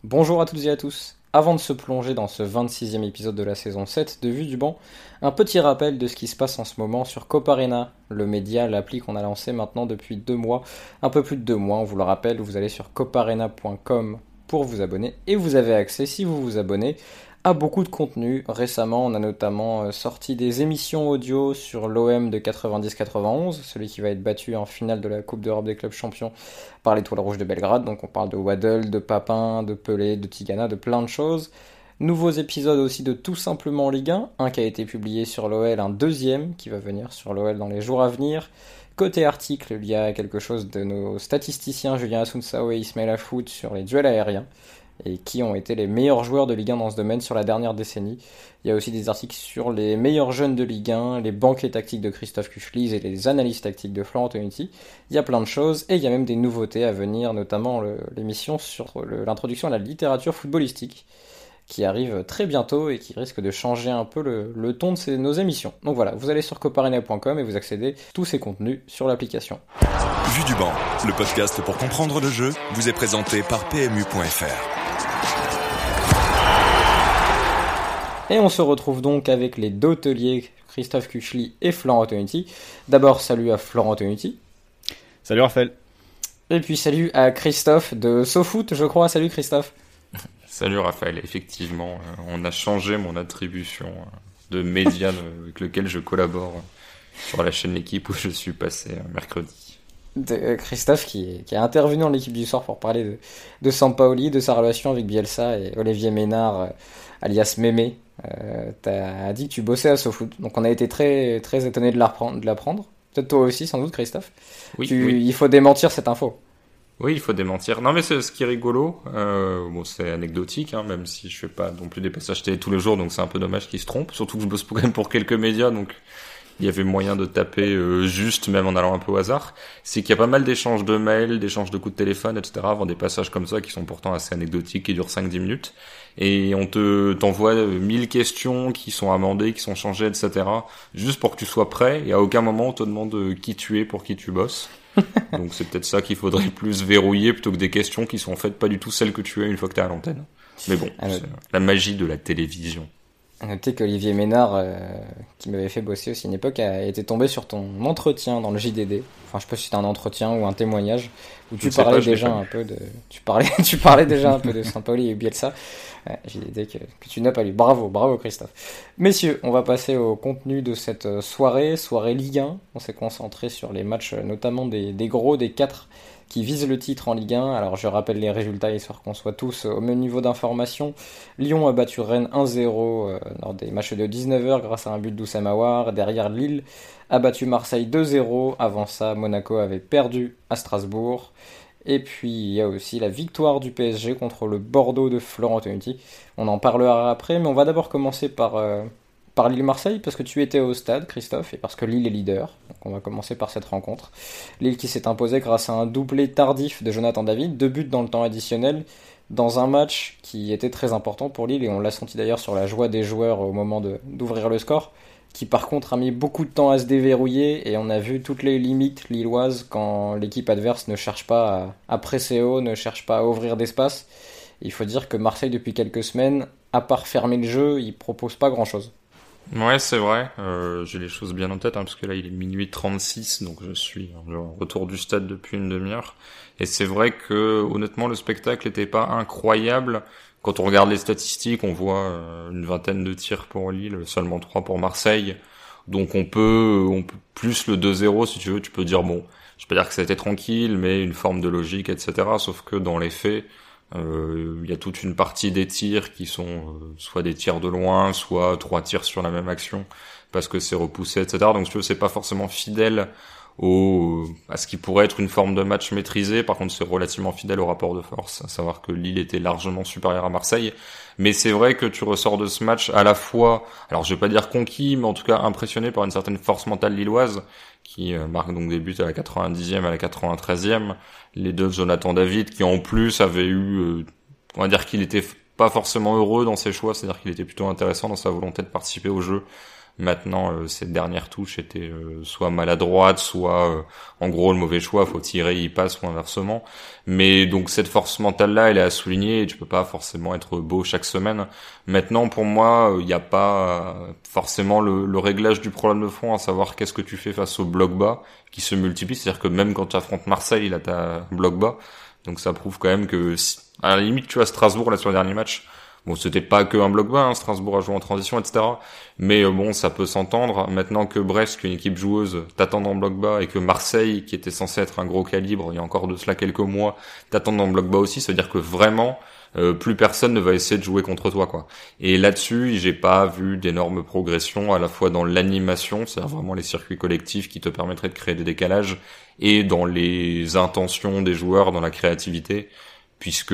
Bonjour à toutes et à tous. Avant de se plonger dans ce 26e épisode de la saison 7 de Vue du banc, un petit rappel de ce qui se passe en ce moment sur Coparena, le média, l'appli qu'on a lancé maintenant depuis 2 mois, un peu plus de 2 mois, on vous le rappelle, vous allez sur coparena.com pour vous abonner et vous avez accès, si vous vous abonnez, à beaucoup de contenu. Récemment, on a notamment sorti des émissions audio sur l'OM de 90-91, celui qui va être battu en finale de la Coupe d'Europe des clubs champions par l'Étoile Rouge de Belgrade. Donc on parle de Waddle, de Papin, de Pelé, de Tigana, de plein de choses. Nouveaux épisodes aussi de Tout simplement Ligue 1, un qui a été publié sur l'OL, un deuxième qui va venir sur l'OL dans les jours à venir. Côté article, il y a quelque chose de nos statisticiens Julien Asunsao et Ismail Afout sur les duels aériens et qui ont été les meilleurs joueurs de Ligue 1 dans ce domaine sur la dernière décennie. Il y a aussi des articles sur les meilleurs jeunes de Ligue 1, les banquets tactiques de Christophe Kuchliz et les analyses tactiques de Florent Antonucci. Il y a plein de choses et il y a même des nouveautés à venir, notamment l'émission sur l'introduction à la littérature footballistique qui arrive très bientôt et qui risque de changer un peu le ton de nos émissions. Donc voilà, vous allez sur coparena.com et vous accédez à tous ces contenus sur l'application. Vue du banc, le podcast pour comprendre le jeu, vous est présenté par PMU.fr. Et on se retrouve donc avec les deux teliers, Christophe Kuchli et Florent Antonucci. D'abord, salut à Florent Antonucci. Salut Raphaël. Et puis salut à Christophe de SoFoot, je crois. Salut Christophe. Salut Raphaël, effectivement, on a changé mon attribution de média avec lequel je collabore sur la chaîne L'équipe où je suis passé mercredi. Christophe qui est intervenu dans l'équipe du soir pour parler de Sampaoli, de sa relation avec Bielsa et Olivier Ménard, alias Mémé. T'as dit que tu bossais à SoFoot, donc on a été très, très étonnés de l'apprendre. Peut-être toi aussi, sans doute, Christophe. Oui. Il faut démentir cette info. Oui, il faut démentir. Non, mais c'est ce qui est rigolo. Bon, c'est anecdotique, hein, même si je fais pas non plus des passages télé tous les jours, donc c'est un peu dommage qu'ils se trompent. Surtout que je bosse quand même pour quelques médias, donc il y avait moyen de taper juste, même en allant un peu au hasard. C'est qu'il y a pas mal d'échanges de mails, d'échanges de coups de téléphone, etc. avant des passages comme ça qui sont pourtant assez anecdotiques, qui durent 5-10 minutes. Et on t'envoie 1000 questions qui sont amendées, qui sont changées, etc. juste pour que tu sois prêt. Et à aucun moment on te demande qui tu es, pour qui tu bosses. Donc c'est peut-être ça qu'il faudrait plus verrouiller plutôt que des questions qui sont en fait pas du tout celles que tu as une fois que t'es à l'antenne. Mais bon, c'est la magie de la télévision. À noter qu'Olivier Ménard, qui m'avait fait bosser aussi une époque, a été tombé sur ton entretien dans le JDD. Enfin, je sais pas si c'était un entretien ou un témoignage où tu parlais déjà un peu de Sampaoli et Bielsa. JDD que tu n'as pas lu. Bravo Christophe. Messieurs, on va passer au contenu de cette soirée Ligue 1. On s'est concentré sur les matchs, notamment des gros, des 4 qui visent le titre en Ligue 1. Alors je rappelle les résultats histoire qu'on soit tous au même niveau d'information. Lyon a battu Rennes 1-0 lors des matchs de 19h grâce à un but d'Oussama Aouar. Derrière, Lille a battu Marseille 2-0. Avant ça, Monaco avait perdu à Strasbourg. Et puis il y a aussi la victoire du PSG contre le Bordeaux de Florent Antonucci. On en parlera après, mais on va d'abord commencer par Lille-Marseille, parce que tu étais au stade, Christophe, et parce que Lille est leader. Donc on va commencer par cette rencontre. Lille qui s'est imposée grâce à un doublé tardif de Jonathan David, 2 buts dans le temps additionnel, dans un match qui était très important pour Lille, et on l'a senti d'ailleurs sur la joie des joueurs au moment d'ouvrir le score, qui par contre a mis beaucoup de temps à se déverrouiller, et on a vu toutes les limites lilloises quand l'équipe adverse ne cherche pas à presser haut, ne cherche pas à ouvrir d'espace. Il faut dire que Marseille, depuis quelques semaines, à part fermer le jeu, il propose pas grand-chose. Ouais, c'est vrai. J'ai les choses bien en tête, parce que là, il est minuit 36, donc je suis en retour du stade depuis une demi-heure. Et c'est vrai que, honnêtement, le spectacle était pas incroyable. Quand on regarde les statistiques, on voit une vingtaine de tirs pour Lille, seulement 3 pour Marseille. Donc on peut plus le 2-0, si tu veux. Tu peux dire, bon, je peux dire que ça a été tranquille, mais une forme de logique, etc. Sauf que dans les faits, il y a toute une partie des tirs qui sont soit des tirs de loin, soit 3 tirs sur la même action parce que c'est repoussé, etc. Donc si tu veux, c'est pas forcément fidèle à ce qui pourrait être une forme de match maîtrisé. Par contre, c'est relativement fidèle au rapport de force, à savoir que Lille était largement supérieur à Marseille. Mais c'est vrai que tu ressors de ce match à la fois, alors je vais pas dire conquis, mais en tout cas impressionné par une certaine force mentale lilloise qui marque donc des buts à la 90e, à la 93e. Les deux de Jonathan David, qui en plus avait eu, on va dire qu'il était pas forcément heureux dans ses choix, c'est-à-dire qu'il était plutôt intéressant dans sa volonté de participer au jeu, Maintenant, cette dernière touche était soit maladroite, soit en gros le mauvais choix, faut tirer, il passe ou inversement. Mais donc cette force mentale-là, elle est à souligner et tu peux pas forcément être beau chaque semaine. Maintenant, pour moi, il n'y a pas forcément le réglage du problème de fond, à savoir qu'est-ce que tu fais face au bloc bas qui se multiplie. C'est-à-dire que même quand tu affrontes Marseille, là t'as un bloc bas. Donc ça prouve quand même que, à la limite, tu vois, Strasbourg, là sur le dernier match, bon, c'était pas que un bloc bas, hein, Strasbourg a joué en transition, etc. Mais bon, ça peut s'entendre. Maintenant que Brest, qui est une équipe joueuse, t'attend en bloc bas, et que Marseille, qui était censé être un gros calibre, il y a encore de cela quelques mois, t'attend en bloc bas aussi, ça veut dire que vraiment, plus personne ne va essayer de jouer contre toi, quoi. Et là-dessus, j'ai pas vu d'énormes progressions, à la fois dans l'animation, c'est-à-dire vraiment les circuits collectifs qui te permettraient de créer des décalages, et dans les intentions des joueurs, dans la créativité, puisque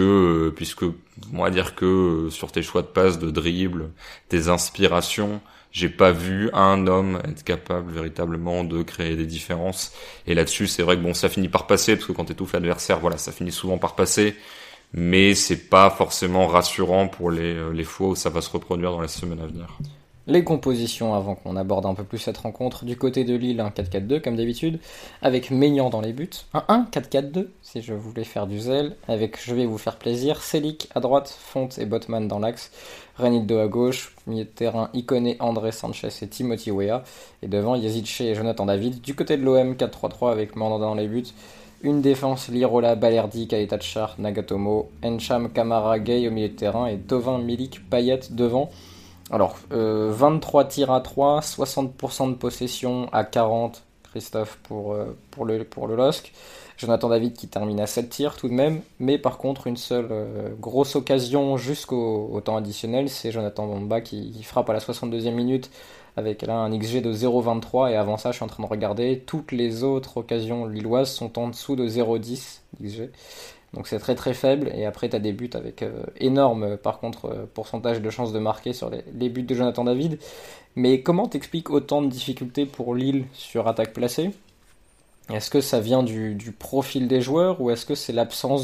on va dire que sur tes choix de passe, de dribble, tes inspirations, j'ai pas vu un homme être capable véritablement de créer des différences. Et là-dessus, c'est vrai que bon, ça finit par passer, parce que quand t'étouffes l'adversaire, voilà, ça finit souvent par passer, mais c'est pas forcément rassurant pour les fois où ça va se reproduire dans les semaines à venir. Les compositions avant qu'on aborde un peu plus cette rencontre. Du côté de Lille, un 4-4-2 comme d'habitude, avec Maignan dans les buts. Un 1-4-4-2 si je voulais faire du zèle, avec, je vais vous faire plaisir, Selic à droite, Fonte et Botman dans l'axe, Renildo à gauche, milieu de terrain, Ikoné, André Sanchez et Timothy Weah, et devant Yazidche et Jonathan David. Du côté de l'OM, 4-3-3 avec Mandanda dans les buts. Une défense, Lirola, Balerdi, Kaletachar, Nagatomo, Encham, Kamara, Gay au milieu de terrain et Tovin, Milik, Payet devant. Alors, 23 tirs à 3, 60% de possession à 40, Christophe pour le LOSC. Jonathan David qui termine à 7 tirs tout de même, mais par contre une seule grosse occasion jusqu'au temps additionnel, c'est Jonathan Bamba qui frappe à la 62e minute avec là un XG de 0,23, et avant ça je suis en train de regarder, toutes les autres occasions lilloises sont en dessous de 0,10 XG. Donc c'est très très faible, et après tu as des buts avec énorme par contre pourcentage de chances de marquer sur les buts de Jonathan David. Mais comment t'expliques autant de difficultés pour Lille sur attaque placée? Est-ce que ça vient du profil des joueurs, ou est-ce que c'est l'absence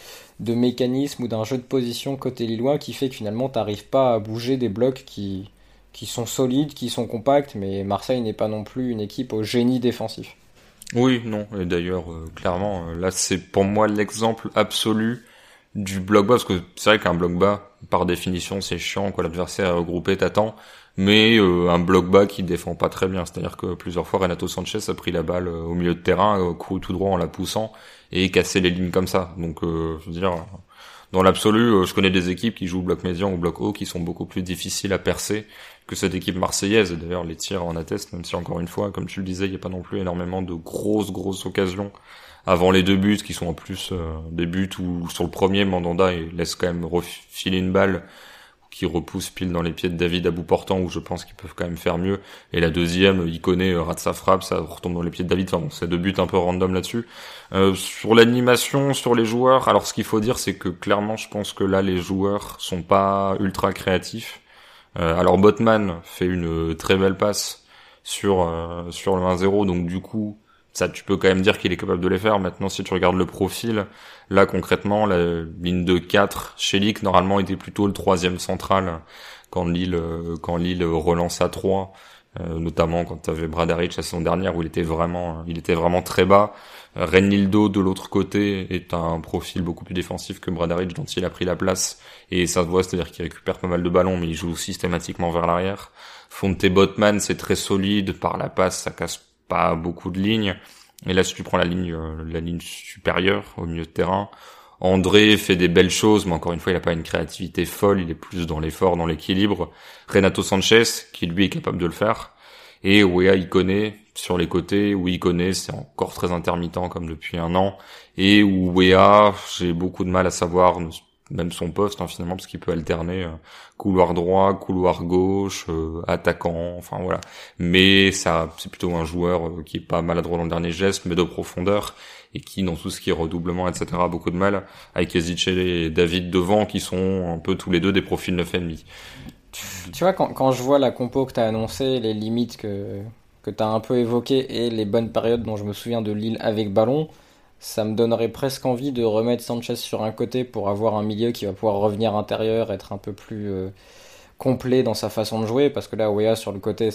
de mécanisme ou d'un jeu de position côté lillois qui fait que finalement t'arrives pas à bouger des blocs qui sont solides, qui sont compacts, mais Marseille n'est pas non plus une équipe au génie défensif? Oui, non, et d'ailleurs, clairement, là, c'est pour moi l'exemple absolu du bloc bas, parce que c'est vrai qu'un bloc bas, par définition, c'est chiant, quoi, l'adversaire est regroupé, t'attends, mais un bloc bas qui défend pas très bien, c'est-à-dire que plusieurs fois, Renato Sanchez a pris la balle au milieu de terrain, couru tout droit en la poussant, et cassé les lignes comme ça, donc, je veux dire, dans l'absolu, je connais des équipes qui jouent bloc médian ou bloc haut qui sont beaucoup plus difficiles à percer que cette équipe marseillaise. Et d'ailleurs, les tirs en attestent, même si encore une fois, comme tu le disais, il n'y a pas non plus énormément de grosses occasions avant les deux buts, qui sont en plus des buts où sur le premier, Mandanda il laisse quand même refiler une balle qui repousse pile dans les pieds de David à bout portant, où je pense qu'ils peuvent quand même faire mieux. Et la deuxième, Ikoné rate sa frappe, ça retombe dans les pieds de David. Enfin bon, c'est deux buts un peu random là-dessus. Sur l'animation, sur les joueurs, alors ce qu'il faut dire, c'est que clairement, je pense que là, les joueurs sont pas ultra créatifs. Alors Botman fait une très belle passe sur le 1-0, donc du coup, ça, tu peux quand même dire qu'il est capable de les faire. Maintenant, si tu regardes le profil, là, concrètement, la ligne de 4, Selic, normalement, était plutôt le troisième central quand Lille relance à 3, notamment quand t'avais Bradaric la saison dernière où il était vraiment très bas. Renildo, de l'autre côté, est un profil beaucoup plus défensif que Bradaric, dont il a pris la place. Et ça se voit, c'est-à-dire qu'il récupère pas mal de ballons, mais il joue systématiquement vers l'arrière. Fonte Botman, c'est très solide. Par la passe, ça casse pas beaucoup de lignes. Et là, si tu prends la ligne supérieure au milieu de terrain, André fait des belles choses, mais encore une fois, il a pas une créativité folle, il est plus dans l'effort, dans l'équilibre. Renato Sanchez, qui lui est capable de le faire. Et Weah Ikoné sur les côtés, où Ikoné c'est encore très intermittent comme depuis un an, et où Weah, j'ai beaucoup de mal à savoir même son poste finalement, parce qu'il peut alterner couloir droit, couloir gauche, attaquant, enfin voilà. Mais ça, c'est plutôt un joueur qui est pas maladroit dans le dernier geste, mais de profondeur, et qui, dans tout ce qui est redoublement, etc., a beaucoup de mal, avec Yazidche et David devant, qui sont un peu tous les deux des profils 9,5. Tu vois, quand je vois la compo que tu as annoncée, les limites que tu as un peu évoquées et les bonnes périodes dont je me souviens de Lille avec ballon, ça me donnerait presque envie de remettre Sanchez sur un côté pour avoir un milieu qui va pouvoir revenir intérieur, être un peu plus complet dans sa façon de jouer, parce que là, Weah sur le côté,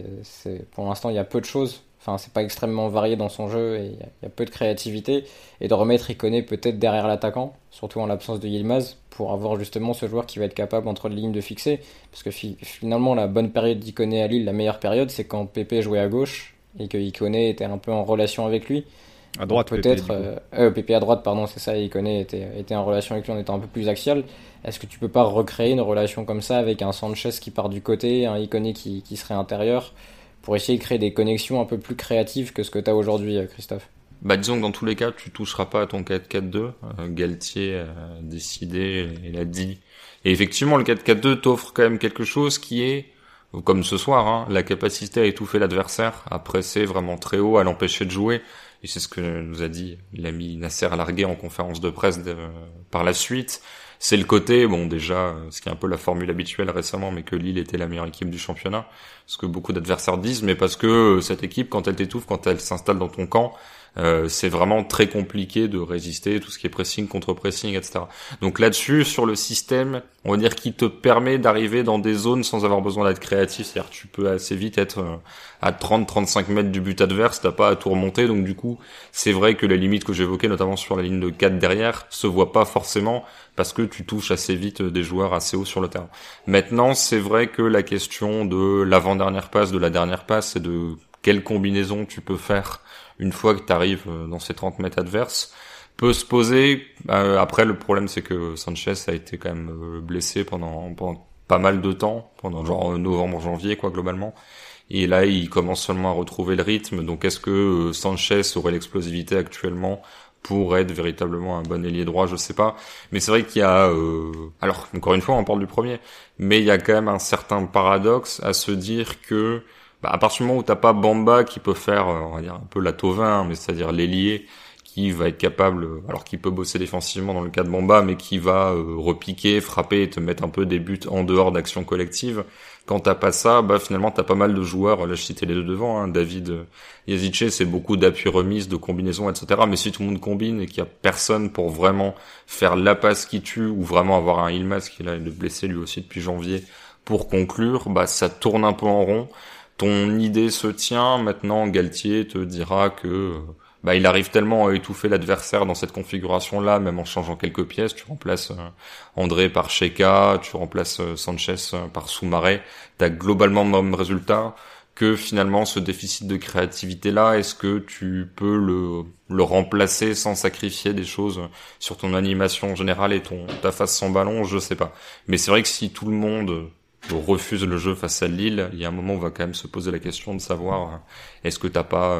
pour l'instant, il y a peu de choses. Enfin, c'est pas extrêmement varié dans son jeu et il y a peu de créativité. Et de remettre Ikoné peut-être derrière l'attaquant, surtout en l'absence de Yilmaz, pour avoir justement ce joueur qui va être capable entre les lignes de fixer. Parce que finalement, la bonne période d'Ikoné à Lille, la meilleure période, c'est quand Pépé jouait à gauche et que Ikoné était un peu en relation avec lui. À droite, peut-être Pépé à droite, pardon, c'est ça, et Ikoné était en relation avec lui en étant un peu plus axial. Est-ce que tu peux pas recréer une relation comme ça avec un Sanchez qui part du côté, un Ikoné qui serait intérieur, pour essayer de créer des connexions un peu plus créatives que ce que tu as aujourd'hui, Christophe? Bah disons que dans tous les cas, tu toucheras pas à ton 4-4-2. Galtier a décidé et l'a dit. Et effectivement, le 4-4-2 t'offre quand même quelque chose qui est, comme ce soir, hein, la capacité à étouffer l'adversaire, à presser vraiment très haut, à l'empêcher de jouer. Et c'est ce que nous a dit l'ami Nasser Largué en conférence de presse par la suite. C'est le côté, bon déjà, ce qui est un peu la formule habituelle récemment, mais que Lille était la meilleure équipe du championnat, ce que beaucoup d'adversaires disent, mais parce que cette équipe, quand elle t'étouffe, quand elle s'installe dans ton camp, c'est vraiment très compliqué de résister, tout ce qui est pressing, contre-pressing, etc. Donc là-dessus, sur le système, on va dire qui te permet d'arriver dans des zones sans avoir besoin d'être créatif, c'est-à-dire que tu peux assez vite être à 30-35 mètres du but adverse, t'as pas à tout remonter, donc du coup, c'est vrai que les limites que j'évoquais, notamment sur la ligne de 4 derrière, se voient pas forcément, parce que tu touches assez vite des joueurs assez hauts sur le terrain. Maintenant, c'est vrai que la question de l'avant-dernière passe, de la dernière passe, et de quelle combinaison tu peux faire une fois que tu arrives dans ces 30 mètres adverses, peut se poser. Après, le problème, c'est que Sanchez a été quand même blessé pendant pas mal de temps, pendant genre novembre, janvier, quoi, globalement. Et là, il commence seulement à retrouver le rythme. Donc, est-ce que Sanchez aurait l'explosivité actuellement pour être véritablement un bon ailier droit? Je sais pas. Mais c'est vrai qu'il y a... alors, encore une fois, on parle du premier. Mais il y a quand même un certain paradoxe à se dire que à partir du moment où t'as pas Bamba qui peut faire, on va dire, un peu la Thauvin, mais c'est-à-dire l'ailier, qui va être capable, alors qu'il peut bosser défensivement dans le cas de Bamba, mais qui va repiquer, frapper et te mettre un peu des buts en dehors d'actions collectives. Quand t'as pas ça, bah finalement t'as pas mal de joueurs, là je citais les deux devant, hein, David Yazice, c'est beaucoup d'appui remise, de combinaison, etc. Mais si tout le monde combine et qu'il y a personne pour vraiment faire la passe qui tue, ou vraiment avoir un Yilmaz qui là est blessé lui aussi depuis janvier, pour conclure, bah ça tourne un peu en rond. Ton idée se tient, maintenant Galtier te dira que il arrive tellement à étouffer l'adversaire dans cette configuration-là, même en changeant quelques pièces. Tu remplaces André par Cheka, tu remplaces Sanchez par Soumaré. T'as globalement le même résultat, que finalement ce déficit de créativité-là, est-ce que tu peux le remplacer sans sacrifier des choses sur ton animation générale et ta phase sans ballon? Je sais pas. Mais c'est vrai que si tout le monde refuse le jeu face à Lille, il y a un moment où on va quand même se poser la question de savoir est-ce que t'as pas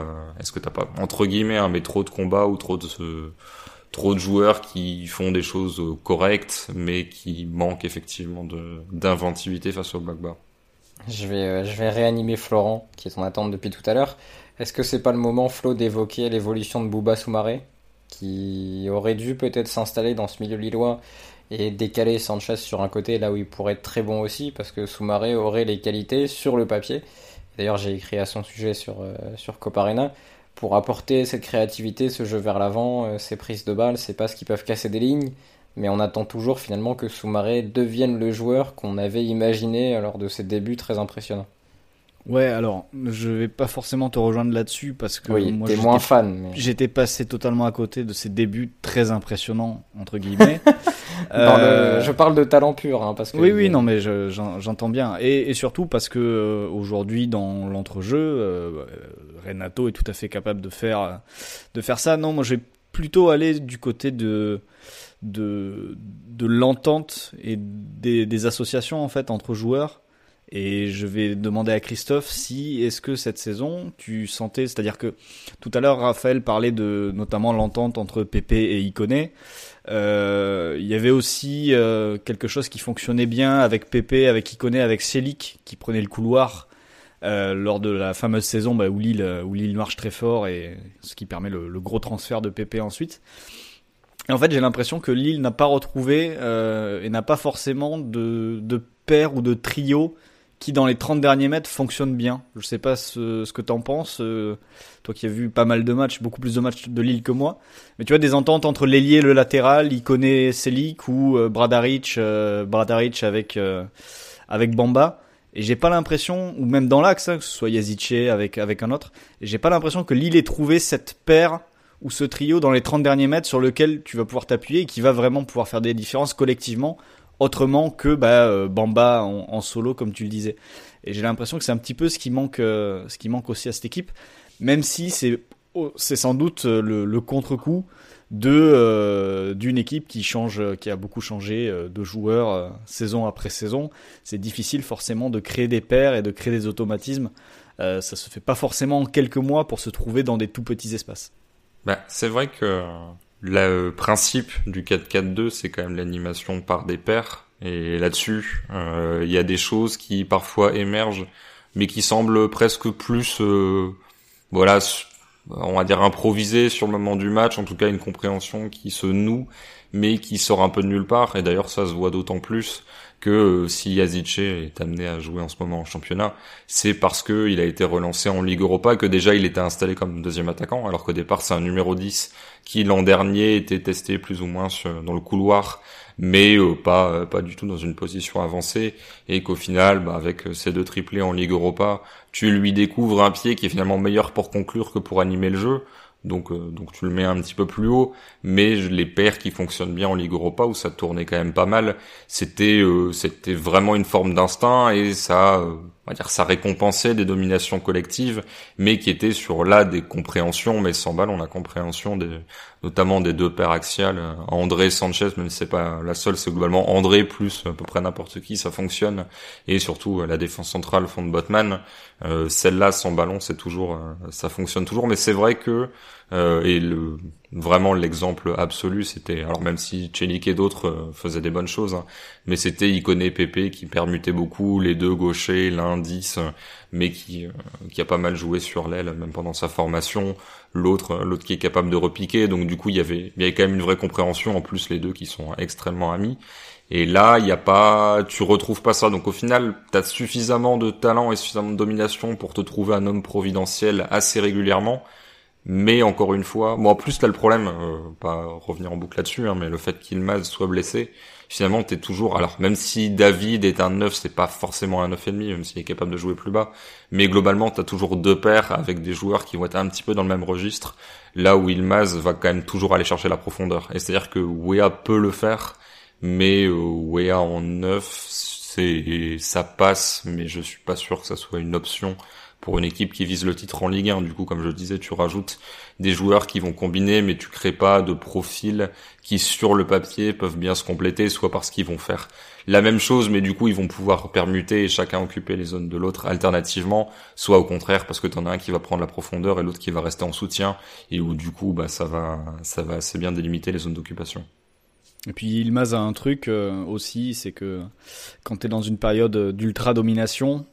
entre guillemets mais trop de combats ou trop de joueurs qui font des choses correctes mais qui manquent effectivement d'inventivité face au bloc bas. Je vais réanimer Florent qui est en attente depuis tout à l'heure. Est-ce que c'est pas le moment, Flo, d'évoquer l'évolution de Bouba Soumaré, qui aurait dû peut-être s'installer dans ce milieu lillois et décaler Sanchez sur un côté là où il pourrait être très bon aussi, parce que Soumaré aurait les qualités sur le papier. D'ailleurs, j'ai écrit à son sujet sur Coparena, pour apporter cette créativité, ce jeu vers l'avant, ces prises de balles, ces passes qui peuvent casser des lignes. Mais on attend toujours finalement que Soumaré devienne le joueur qu'on avait imaginé lors de ses débuts très impressionnants. Ouais, alors, je vais pas forcément te rejoindre là-dessus parce que oui, moi, t'es moins fan. Mais... j'étais passé totalement à côté de ces débuts très impressionnants, entre guillemets. Je parle de talent pur, hein, parce que... Oui, non, mais j'entends bien. Et surtout parce que aujourd'hui, dans l'entrejeu, Renato est tout à fait capable de faire ça. Non, moi, j'ai plutôt allé du côté de l'entente et des associations, en fait, entre joueurs. Et je vais demander à Christophe est-ce que cette saison tu sentais, c'est-à-dire que tout à l'heure Raphaël parlait de notamment l'entente entre Pépé et Ikoné, il y avait aussi quelque chose qui fonctionnait bien avec Pépé, avec Ikoné, avec Selik qui prenait le couloir lors de la fameuse saison où Lille marche très fort, et ce qui permet le gros transfert de Pépé ensuite. Et en fait, j'ai l'impression que Lille n'a pas retrouvé et n'a pas forcément de paire ou de trio qui dans les 30 derniers mètres fonctionne bien. Je sais pas ce que t'en penses, toi qui as vu pas mal de matchs, beaucoup plus de matchs de Lille que moi, mais tu vois des ententes entre l'ailier et le latéral, Ikoné, Selik, ou Bradaric avec avec Bamba. Et j'ai pas l'impression, ou même dans l'axe, que ce soit Yazice avec un autre, et j'ai pas l'impression que Lille ait trouvé cette paire ou ce trio dans les 30 derniers mètres sur lequel tu vas pouvoir t'appuyer et qui va vraiment pouvoir faire des différences collectivement, autrement que Bamba en solo, comme tu le disais. Et j'ai l'impression que c'est un petit peu ce qui manque aussi à cette équipe, même si c'est sans doute le contre-coup d'une équipe qui a beaucoup changé de joueurs saison après saison. C'est difficile forcément de créer des paires et de créer des automatismes. Ça se fait pas forcément en quelques mois pour se trouver dans des tout petits espaces. C'est vrai que le principe du 4-4-2, c'est quand même l'animation par des pairs. Et là-dessus, il y a des choses qui parfois émergent, mais qui semblent presque plus, on va dire improvisées sur le moment du match. En tout cas, une compréhension qui se noue, mais qui sort un peu de nulle part. Et d'ailleurs, ça se voit d'autant plus que si Yazice est amené à jouer en ce moment en championnat, c'est parce que il a été relancé en Ligue Europa, que déjà il était installé comme deuxième attaquant, alors qu'au départ c'est un numéro 10 qui l'an dernier était testé plus ou moins dans le couloir, mais pas du tout dans une position avancée, et qu'au final, avec ces 2 triplés en Ligue Europa, tu lui découvres un pied qui est finalement meilleur pour conclure que pour animer le jeu. Donc tu le mets un petit peu plus haut, mais les paires qui fonctionnent bien en Ligue Europa, où ça tournait quand même pas mal, c'était vraiment une forme d'instinct, et ça, on va dire, ça récompensait des dominations collectives, mais qui étaient sur là des compréhensions, mais sans ballon, la compréhension notamment des 2 paires axiales, André, Sanchez, même si c'est pas la seule, c'est globalement André plus à peu près n'importe qui, ça fonctionne, et surtout la défense centrale, fond de Botman, celle-là sans ballon, c'est toujours, ça fonctionne toujours, mais c'est vrai que vraiment l'exemple absolu, c'était, alors même si Celik et d'autres faisaient des bonnes choses, mais c'était Ikoné Pepe qui permutait beaucoup, les 2 gauchers, l'un 10, mais qui a pas mal joué sur l'aile, même pendant sa formation, l'autre qui est capable de repiquer, donc du coup il y avait quand même une vraie compréhension, en plus les 2 qui sont extrêmement amis. Et là, tu retrouves pas ça. Donc au final, t'as suffisamment de talent et suffisamment de domination pour te trouver un homme providentiel assez régulièrement. Mais encore une fois, en plus t'as le problème, pas revenir en boucle là-dessus, mais le fait qu'Yilmaz soit blessé, finalement t'es toujours, alors même si David est un 9, c'est pas forcément un 9,5, même s'il est capable de jouer plus bas, mais globalement t'as toujours 2 paires avec des joueurs qui vont être un petit peu dans le même registre, là où Yilmaz va quand même toujours aller chercher la profondeur. Et c'est-à-dire que Weah peut le faire, mais Weah en 9, ça passe, mais je suis pas sûr que ça soit une option pour une équipe qui vise le titre en Ligue 1. Du coup, comme je le disais, tu rajoutes des joueurs qui vont combiner, mais tu crées pas de profils qui, sur le papier, peuvent bien se compléter, soit parce qu'ils vont faire la même chose, mais du coup, ils vont pouvoir permuter et chacun occuper les zones de l'autre alternativement, soit au contraire, parce que t'en as un qui va prendre la profondeur et l'autre qui va rester en soutien, et où du coup, ça va assez bien délimiter les zones d'occupation. Et puis Yilmaz a un truc aussi, c'est que quand t'es dans une période d'ultra-domination,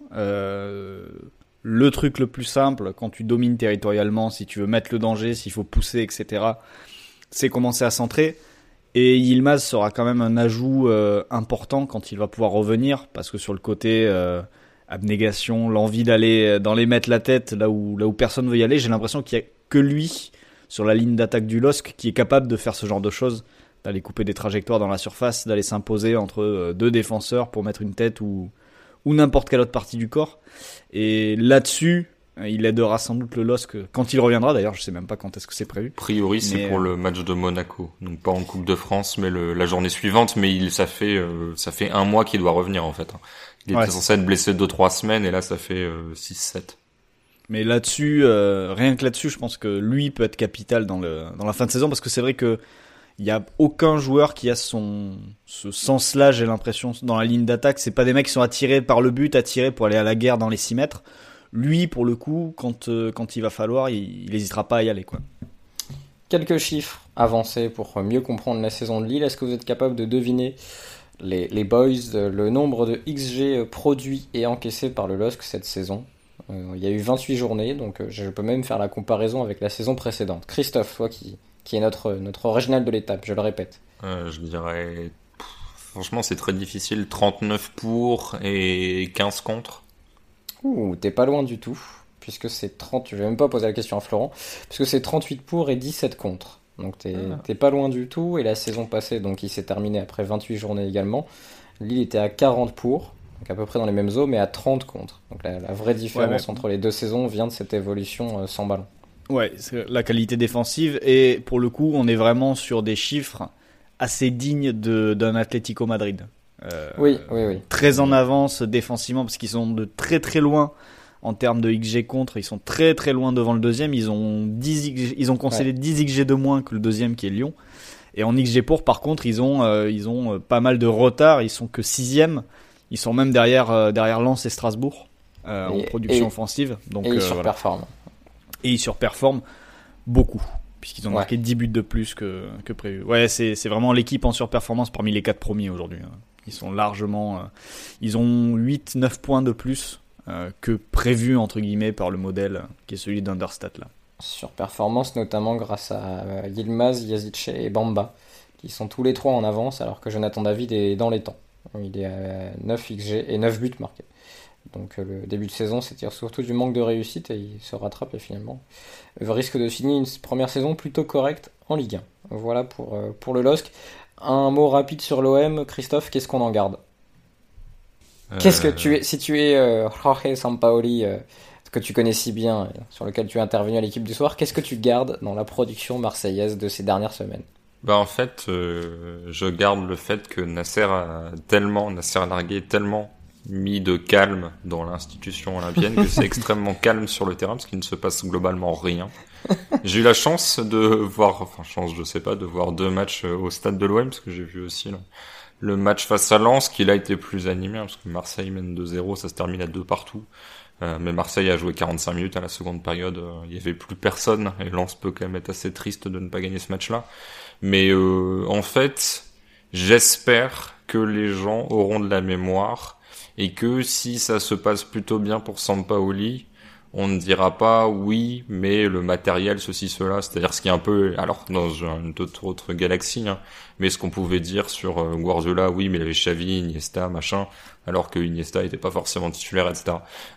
le truc le plus simple, quand tu domines territorialement, si tu veux mettre le danger, s'il faut pousser, etc., c'est commencer à centrer. Et Yilmaz sera quand même un ajout important quand il va pouvoir revenir, parce que sur le côté abnégation, l'envie d'aller mettre la tête là où personne veut y aller, j'ai l'impression qu'il y a que lui sur la ligne d'attaque du LOSC qui est capable de faire ce genre de choses, d'aller couper des trajectoires dans la surface, d'aller s'imposer entre 2 défenseurs pour mettre une tête ou n'importe quelle autre partie du corps. Et là-dessus, il aidera sans doute le LOSC quand il reviendra. D'ailleurs, je sais même pas quand est-ce que c'est prévu. A priori, c'est pour le match de Monaco. Donc pas en Coupe de France, mais la journée suivante. Mais ça fait 1 mois qu'il doit revenir, en fait. Il était censé être blessé 2-3 semaines, et là, ça fait 6-7. Mais là-dessus, rien que là-dessus, je pense que lui peut être capital dans la fin de saison, parce que c'est vrai que il y a aucun joueur qui a ce sens-là, j'ai l'impression, dans la ligne d'attaque. C'est pas des mecs qui sont attirés par le but, attirés pour aller à la guerre dans les 6 mètres. Lui, pour le coup, quand il va falloir, il n'hésitera pas à y aller, quoi. Quelques chiffres avancés pour mieux comprendre la saison de Lille. Est-ce que vous êtes capable de deviner, les boys, le nombre de XG produits et encaissés par le LOSC cette saison? Il y a eu 28 journées, donc je peux même faire la comparaison avec la saison précédente. Christophe, toi qui est notre original de l'étape, je le répète. Je dirais, franchement, c'est très difficile. 39 pour et 15 contre. Ouh, t'es pas loin du tout, puisque c'est 30, je vais même pas poser la question à Florent, puisque c'est 38 pour et 17 contre. Donc t'es pas loin du tout, et la saison passée, donc il s'est terminé après 28 journées également, Lille était à 40 pour, donc à peu près dans les mêmes eaux, mais à 30 contre. Donc la vraie différence entre les deux saisons vient de cette évolution sans ballon. Ouais, c'est la qualité défensive, et pour le coup, on est vraiment sur des chiffres assez dignes d'un Atlético Madrid. Oui. Très en avance défensivement, parce qu'ils sont de très très loin en termes de XG contre. Ils sont très très loin devant le deuxième. Ils ont concédé 10 XG de moins que le deuxième qui est Lyon. Et en XG pour, par contre, ils ont pas mal de retard. Ils sont que 6e. Ils sont même derrière Lens et Strasbourg en production offensive. Donc, et ils surperforment. Voilà. Et ils surperforment beaucoup, puisqu'ils ont marqué 10 buts de plus que prévu. Ouais, c'est vraiment l'équipe en surperformance parmi les 4 premiers aujourd'hui. Ils sont largement... ils ont 8-9 points de plus que prévu, entre guillemets, par le modèle qui est celui d'Understat, là. Surperformance notamment grâce à Yilmaz, Yazice et Bamba, qui sont tous les 3 en avance, alors que Jonathan David est dans les temps. Il est à 9 XG et 9 buts marqués. Donc le début de saison, c'était surtout du manque de réussite et il se rattrape et finalement risque de signer une première saison plutôt correcte en Ligue 1. Voilà pour le LOSC. Un mot rapide sur l'OM, Christophe, qu'est-ce qu'on en garde ? Qu'est-ce que si tu es Jorge Sampaoli, que tu connais si bien, sur lequel tu es intervenu à l'équipe du soir, qu'est-ce que tu gardes dans la production marseillaise de ces dernières semaines ? En fait, je garde le fait que Nasser Largué est tellement mis de calme dans l'institution olympienne que c'est extrêmement calme sur le terrain parce qu'il ne se passe globalement rien. J'ai eu la chance de voir, de voir 2 matchs au stade de l'OM parce que j'ai vu aussi le match face à Lens qui là était plus animé parce que Marseille mène 2-0, ça se termine à 2 partout. Mais Marseille a joué 45 minutes à la seconde période, il y avait plus personne et Lens peut quand même être assez triste de ne pas gagner ce match-là. Mais en fait, j'espère que les gens auront de la mémoire et que si ça se passe plutôt bien pour Sampaoli, on ne dira pas oui, mais le matériel, ceci, cela. C'est-à-dire ce qui est un peu, alors dans une autre galaxie, hein, mais ce qu'on pouvait dire sur Guardiola, oui, mais il avait Xavi, Iniesta, machin, alors que Iniesta était pas forcément titulaire, etc.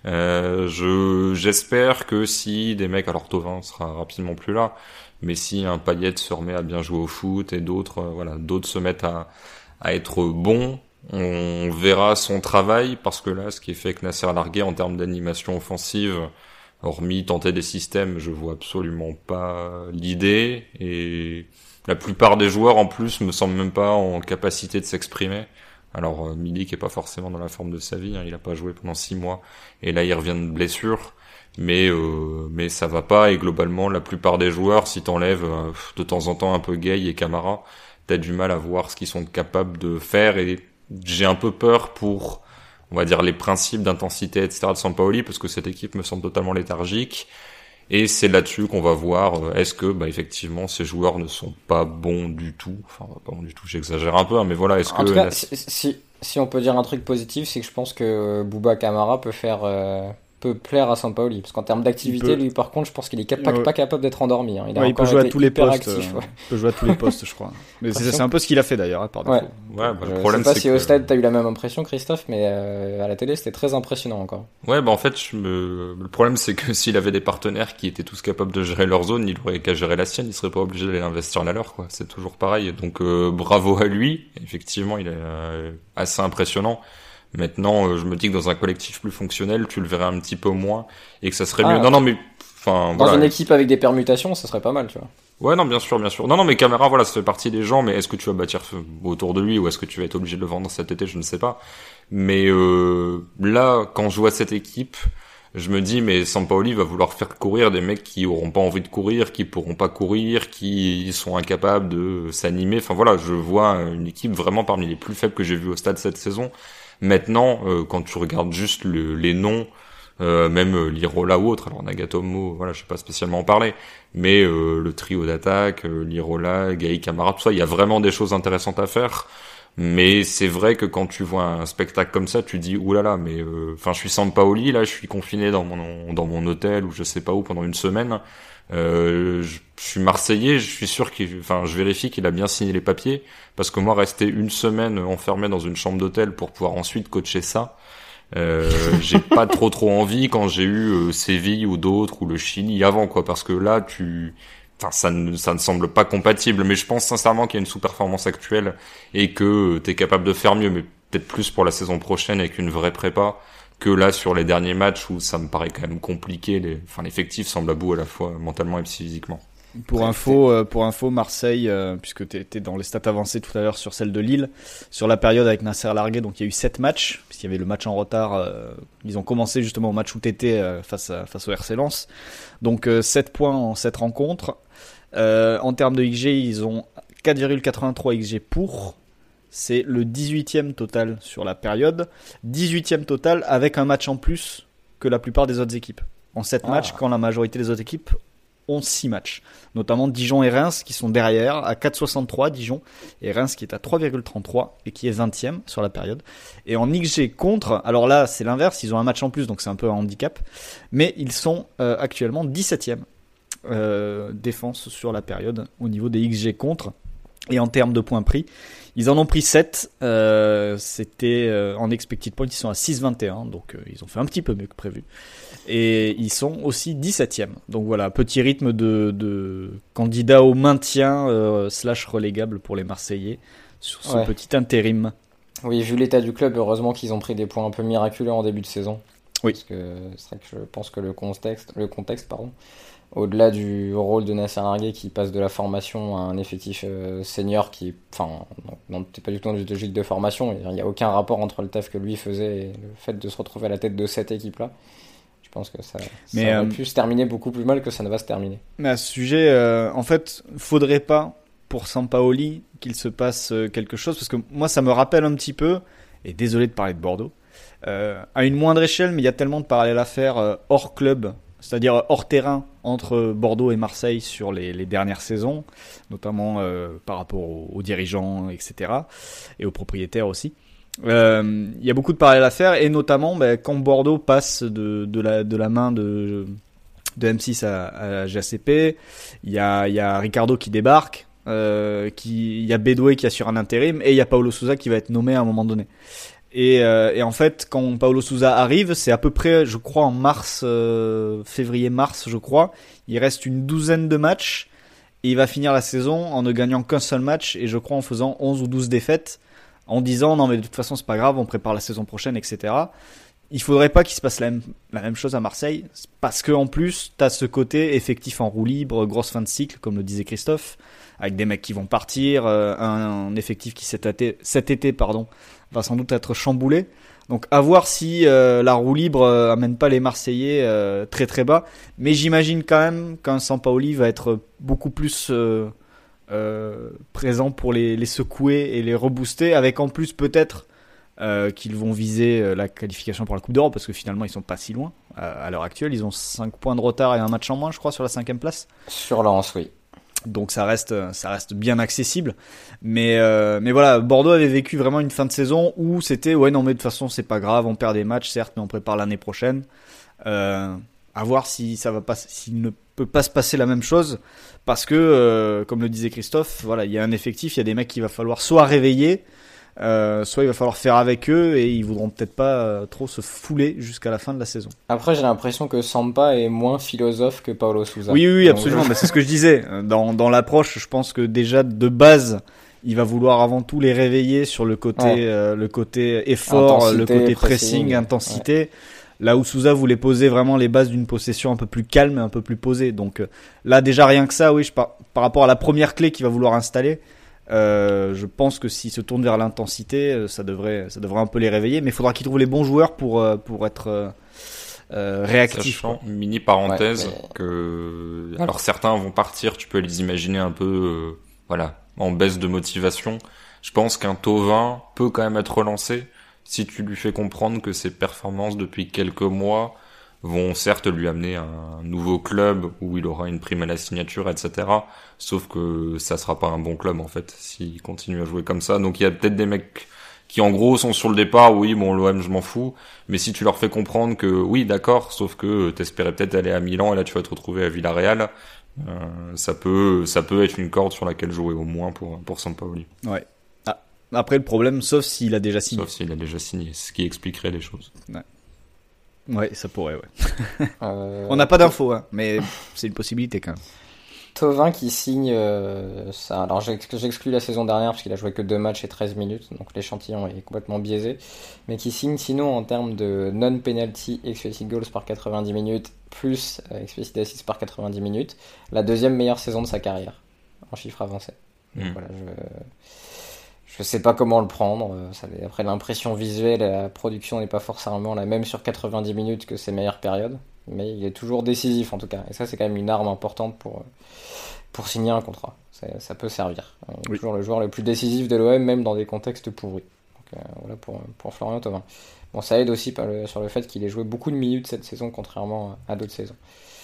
J'espère que si des mecs, alors Thauvin sera rapidement plus là, mais si un Payet se remet à bien jouer au foot et d'autres se mettent à être bons, on verra son travail, parce que là, ce qui est fait avec Nasser Largué en termes d'animation offensive, hormis tenter des systèmes, je vois absolument pas l'idée, et la plupart des joueurs en plus me semblent même pas en capacité de s'exprimer. Alors Milik est pas forcément dans la forme de sa vie, hein, il a pas joué pendant 6 mois, et là il revient de blessure, mais ça va pas, et globalement la plupart des joueurs, si t'enlèves de temps en temps un peu Gay et Camara, t'as du mal à voir ce qu'ils sont capables de faire, et j'ai un peu peur pour, on va dire, les principes d'intensité, etc. de Sampaoli, parce que cette équipe me semble totalement léthargique. Et c'est là-dessus qu'on va voir, est-ce que, effectivement, ces joueurs ne sont pas bons du tout. Enfin, pas bons du tout, j'exagère un peu, hein, mais voilà, est-ce que... En tout cas, si on peut dire un truc positif, c'est que je pense que Bouba Kamara peut plaire à Sampaoli, parce qu'en termes d'activité, lui par contre je pense qu'il est pas capable d'être endormi, hein. Il peut jouer à tous les postes, il peut jouer à tous les postes, je crois, mais c'est un peu ce qu'il a fait d'ailleurs, par défaut. Le problème, c'est si au stade t'as eu la même impression, Christophe, mais à la télé c'était très impressionnant encore. En fait le problème c'est que s'il avait des partenaires qui étaient tous capables de gérer leur zone, il aurait qu'à gérer la sienne, il serait pas obligé d'aller investir la leur, quoi. C'est toujours pareil, donc bravo à lui, effectivement il est assez impressionnant. Maintenant, je me dis que dans un collectif plus fonctionnel, tu le verrais un petit peu moins et que ça serait mieux. Dans une équipe avec des permutations, ça serait pas mal, tu vois. Ouais, non, bien sûr. Non, mais Camara, ça fait partie des gens, mais est-ce que tu vas bâtir autour de lui ou est-ce que tu vas être obligé de le vendre cet été, je ne sais pas. Mais là, quand je vois cette équipe, je me dis, mais Sampaoli va vouloir faire courir des mecs qui auront pas envie de courir, qui pourront pas courir, qui sont incapables de s'animer. Enfin voilà, je vois une équipe vraiment parmi les plus faibles que j'ai vu au stade cette saison. Maintenant, quand tu regardes juste les noms, même Lirola ou autre, alors Nagatomo, je sais pas spécialement en parler, mais le trio d'attaque, Lirola, Gaï, Camara, tout ça, il y a vraiment des choses intéressantes à faire. Mais c'est vrai que quand tu vois un spectacle comme ça, tu dis oulala, mais je suis Sampaoli, là, je suis confiné dans mon hôtel ou je sais pas où pendant une semaine. Je suis Marseillais, je suis sûr je vérifie qu'il a bien signé les papiers, parce que moi, rester une semaine enfermé dans une chambre d'hôtel pour pouvoir ensuite coacher ça, j'ai pas trop envie quand j'ai eu Séville ou d'autres ou le Chili avant, quoi, parce que là, ça ne semble pas compatible, mais je pense sincèrement qu'il y a une sous-performance actuelle et que t'es capable de faire mieux, mais peut-être plus pour la saison prochaine avec une vraie prépa que là sur les derniers matchs où ça me paraît quand même compliqué. L'effectif semble à bout à la fois mentalement et physiquement. Pour info, Marseille, puisque t'es dans les stats avancées tout à l'heure sur celle de Lille, sur la période avec Nasser Largué, donc il y a eu 7 matchs, puisqu'il y avait le match en retard, ils ont commencé justement au match où t'étais face au RC Lens, donc 7 points en 7 rencontres. En termes de XG, ils ont 4,83 XG pour, c'est le 18e total sur la période, 18e total avec un match en plus que la plupart des autres équipes. En 7 matchs, quand la majorité des autres équipes ont 6 matchs, notamment Dijon et Reims qui sont derrière à 4,63 Dijon et Reims qui est à 3,33 et qui est 20e sur la période. Et en XG contre, alors là c'est l'inverse, ils ont un match en plus donc c'est un peu un handicap, mais ils sont actuellement 17e défense sur la période au niveau des XG contre. Et en termes de points pris, ils en ont pris 7, c'était en expected points, ils sont à 6,21, donc ils ont fait un petit peu mieux que prévu. Et ils sont aussi 17e. Donc voilà, petit rythme de candidat au maintien / relégable pour les Marseillais sur ce petit intérim. Oui, vu l'état du club, heureusement qu'ils ont pris des points un peu miraculeux en début de saison. Oui. Parce que c'est vrai que je pense que le contexte, au-delà du rôle de Nasser Largué qui passe de la formation à un effectif senior qui, t'es pas du tout dans une logique de formation. Il n'y a aucun rapport entre le taf que lui faisait et le fait de se retrouver à la tête de cette équipe-là. Je pense que ça aurait pu se terminer beaucoup plus mal que ça ne va se terminer. Mais à ce sujet, en fait, faudrait pas pour Sampaoli qu'il se passe quelque chose, parce que moi ça me rappelle un petit peu, et désolé de parler de Bordeaux, à une moindre échelle, mais il y a tellement de parallèles à faire hors club, c'est-à-dire hors terrain entre Bordeaux et Marseille sur les dernières saisons, notamment par rapport aux dirigeants, etc., et aux propriétaires aussi. Il y a beaucoup de parallèles à faire, et notamment quand Bordeaux passe de la main de M6 à GACP, il y a Ricardo qui débarque, il y a Bédoué qui assure un intérim, et il y a Paulo Sousa qui va être nommé à un moment donné. Et en fait, quand Paulo Sousa arrive, c'est à peu près, je crois, en février-mars, je crois, il reste une douzaine de matchs, et il va finir la saison en ne gagnant qu'un seul match, et je crois en faisant 11 ou 12 défaites, en disant non mais de toute façon c'est pas grave, on prépare la saison prochaine, etc. Il faudrait pas qu'il se passe la même chose à Marseille, parce que en plus t'as ce côté effectif en roue libre, grosse fin de cycle comme le disait Christophe, avec des mecs qui vont partir, un effectif qui cet été va sans doute être chamboulé. Donc à voir si la roue libre amène pas les Marseillais très très bas, mais j'imagine quand même qu'un Sampaoli va être beaucoup plus présent pour les secouer et les rebooster, avec en plus peut-être qu'ils vont viser la qualification pour la Coupe d'Europe, parce que finalement ils sont pas si loin à l'heure actuelle, ils ont 5 points de retard et un match en moins je crois sur la 5e place sur Lens, oui, donc ça reste bien accessible, mais voilà, Bordeaux avait vécu vraiment une fin de saison où c'était ouais non mais de toute façon c'est pas grave, on perd des matchs certes mais on prépare l'année prochaine, à voir si ça va pas, s'il ne peut pas se passer la même chose, parce que comme le disait Christophe, voilà, il y a un effectif, il y a des mecs qu'il va falloir soit réveiller, soit il va falloir faire avec eux, et ils voudront peut-être pas trop se fouler jusqu'à la fin de la saison. Après j'ai l'impression que Sampa est moins philosophe que Paulo Sousa. Oui absolument, mais c'est ce que je disais dans l'approche. Je pense que déjà de base il va vouloir avant tout les réveiller sur le côté le côté effort, intensité, le côté pressing, intensité. Ouais. Là où Sousa voulait poser vraiment les bases d'une possession un peu plus calme et un peu plus posée. Donc là déjà rien que ça, oui, par rapport à la première clé qu'il va vouloir installer, je pense que s'il se tourne vers l'intensité, ça devrait un peu les réveiller. Mais il faudra qu'il trouve les bons joueurs pour être réactif. Sachant, mini parenthèse, que alors certains vont partir, tu peux les imaginer un peu en baisse de motivation. Je pense qu'un Thauvin peut quand même être relancé si tu lui fais comprendre que ses performances depuis quelques mois vont certes lui amener un nouveau club où il aura une prime à la signature, etc. Sauf que ça sera pas un bon club en fait s'il continue à jouer comme ça. Donc il y a peut-être des mecs qui en gros sont sur le départ, oui bon l'OM je m'en fous, mais si tu leur fais comprendre que oui d'accord, sauf que t'espérais peut-être aller à Milan et là tu vas te retrouver à Villarreal, ça peut être une corde sur laquelle jouer au moins pour Sampaoli. Ouais. Après le problème, sauf s'il a déjà signé. Sauf s'il a déjà signé, ce qui expliquerait les choses. Ouais, ça pourrait, ouais. On n'a pas d'infos, hein, mais c'est une possibilité quand même. Thauvin qui signe ça. Alors j'exclus la saison dernière parce qu'il a joué que 2 matchs et 13 minutes, donc l'échantillon est complètement biaisé. Mais qui signe sinon en termes de non-penalty expected goals par 90 minutes plus expected assists par 90 minutes, la deuxième meilleure saison de sa carrière en chiffres avancés. Donc voilà, je sais pas comment le prendre. Après l'impression visuelle, la production n'est pas forcément la même sur 90 minutes que ses meilleures périodes. Mais il est toujours décisif en tout cas. Et ça, c'est quand même une arme importante pour signer un contrat. Ça peut servir. Oui. Toujours le joueur le plus décisif de l'OM, même dans des contextes pourris. Donc, voilà pour Florian Thauvin. Bon, ça aide aussi sur le fait qu'il ait joué beaucoup de minutes cette saison, contrairement à d'autres saisons.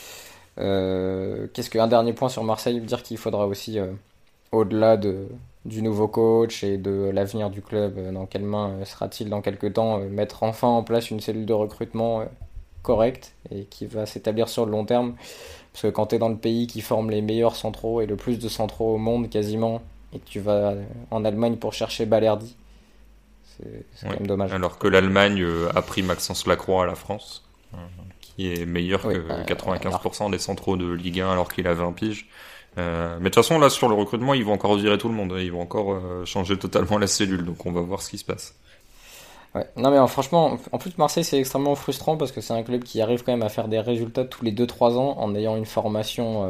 Un dernier point sur Marseille, dire qu'il faudra aussi, au-delà du nouveau coach et de l'avenir du club, dans quelles mains sera-t-il dans quelques temps, mettre enfin en place une cellule de recrutement correcte et qui va s'établir sur le long terme, parce que quand tu es dans le pays qui forme les meilleurs centraux et le plus de centraux au monde quasiment, et que tu vas en Allemagne pour chercher Balerdi, c'est quand même dommage. Alors que l'Allemagne a pris Maxence Lacroix à la France, qui est meilleur que 95% des centraux de Ligue 1 alors qu'il a 20 piges. Mais de toute façon là sur le recrutement ils vont encore virer tout le monde, ils vont encore changer totalement la cellule, donc on va voir ce qui se passe. Ouais. Non mais franchement, en plus Marseille c'est extrêmement frustrant parce que c'est un club qui arrive quand même à faire des résultats tous les 2-3 ans en ayant une formation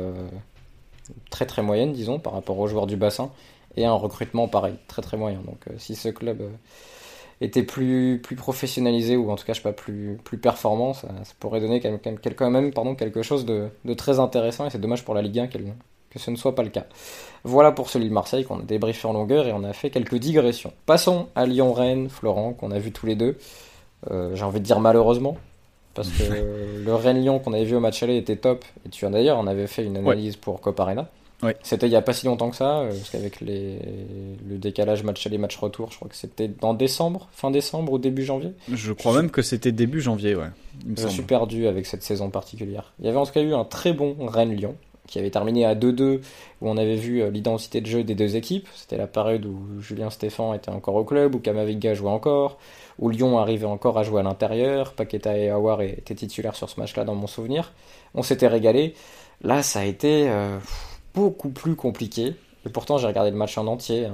très très moyenne disons par rapport aux joueurs du bassin et un recrutement pareil, très très moyen. Donc si ce club était plus professionnalisé ou en tout cas je sais pas plus performant, ça pourrait donner quand même quelque chose de très intéressant et c'est dommage pour la Ligue 1 que ce ne soit pas le cas. Voilà pour ce Lille-Marseille qu'on a débriefé en longueur et on a fait quelques digressions. Passons à Lyon-Rennes, Florent, qu'on a vu tous les deux. J'ai envie de dire malheureusement, parce que le Rennes-Lyon qu'on avait vu au match aller était top. Et tu d'ailleurs on avait fait une analyse pour Copa Arena. Ouais. C'était il n'y a pas si longtemps que ça, parce qu'avec le décalage match aller, match retour, je crois que c'était fin décembre ou début janvier. Je crois même que c'était début janvier, ouais. Je suis perdu avec cette saison particulière. Il y avait en tout cas eu un très bon Rennes-Lyon, qui avait terminé à 2-2, où on avait vu l'identité de jeu des deux équipes. C'était la période où Julien Stéphan était encore au club, où Camavinga jouait encore, où Lyon arrivait encore à jouer à l'intérieur. Paqueta et Aouar étaient titulaires sur ce match-là dans mon souvenir. On s'était régalé. Là, ça a été beaucoup plus compliqué. Et pourtant, j'ai regardé le match en entier.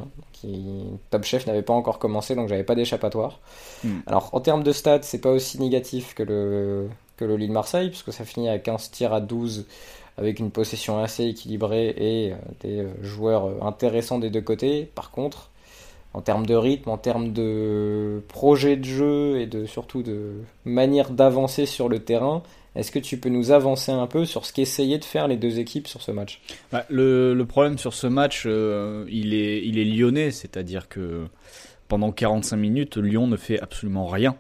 Top Chef n'avait pas encore commencé, donc j'avais pas d'échappatoire. Alors, en termes de stats, c'est pas aussi négatif que le Lille-Marseille, puisque ça finit à 15 tirs à 12, avec une possession assez équilibrée et des joueurs intéressants des deux côtés. Par contre, en termes de rythme, en termes de projet de jeu et surtout de manière d'avancer sur le terrain, est-ce que tu peux nous avancer un peu sur ce qu'essayaient de faire les deux équipes sur ce match ? Le problème sur ce match, il est lyonnais, c'est-à-dire que pendant 45 minutes, Lyon ne fait absolument rien.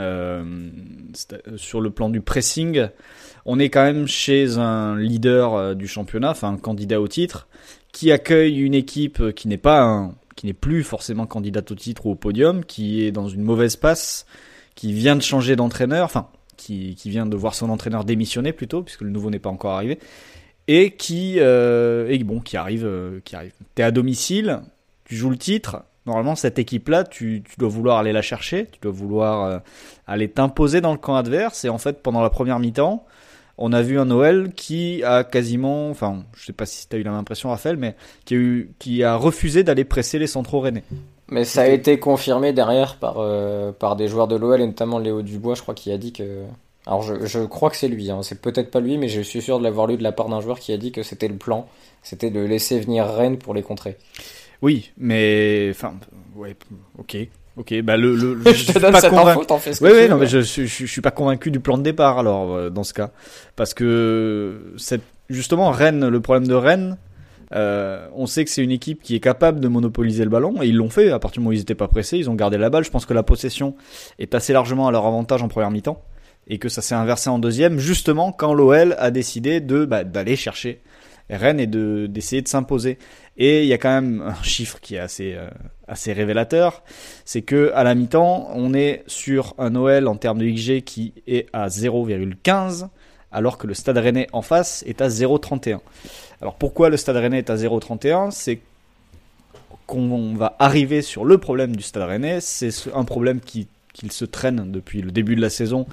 Sur le plan du pressing, on est quand même chez un leader du championnat, enfin un candidat au titre, qui accueille une équipe qui n'est plus forcément candidate au titre ou au podium, qui est dans une mauvaise passe, qui vient de changer d'entraîneur, enfin qui vient de voir son entraîneur démissionner plutôt, puisque le nouveau n'est pas encore arrivé, et qui arrive. T'es à domicile, tu joues le titre. Normalement, cette équipe-là, tu dois vouloir aller la chercher, tu dois vouloir aller t'imposer dans le camp adverse. Et en fait, pendant la première mi-temps, on a vu un OL qui a quasiment, enfin, je sais pas si tu as eu la même impression, Raphaël, mais qui a refusé d'aller presser les centraux rennais. Mais ça a été confirmé derrière par des joueurs de l'OL, et notamment Léo Dubois, je crois, qui a dit que... Alors, je crois que c'est lui, c'est peut-être pas lui, mais je suis sûr de l'avoir lu de la part d'un joueur qui a dit que c'était le plan, c'était de laisser venir Rennes pour les contrer. Oui, mais enfin, ouais, ok, bah je te donne cette info, t'en fais ce que tu veux. Non, mais je suis pas convaincu du plan de départ alors dans ce cas, parce que justement Rennes, le problème de Rennes, on sait que c'est une équipe qui est capable de monopoliser le ballon et ils l'ont fait à partir du moment où ils étaient pas pressés, ils ont gardé la balle. Je pense que la possession est assez largement à leur avantage en première mi-temps et que ça s'est inversé en deuxième, justement quand l'OL a décidé d'aller chercher Rennes et d'essayer de s'imposer. Et il y a quand même un chiffre qui est assez révélateur, c'est que à la mi-temps, on est sur un OL en termes de XG qui est à 0,15, alors que le Stade Rennais en face est à 0,31. Alors pourquoi le Stade Rennais est à 0,31 ? C'est qu'on va arriver sur le problème du Stade Rennais, c'est un problème qu'il se traîne depuis le début de la saison,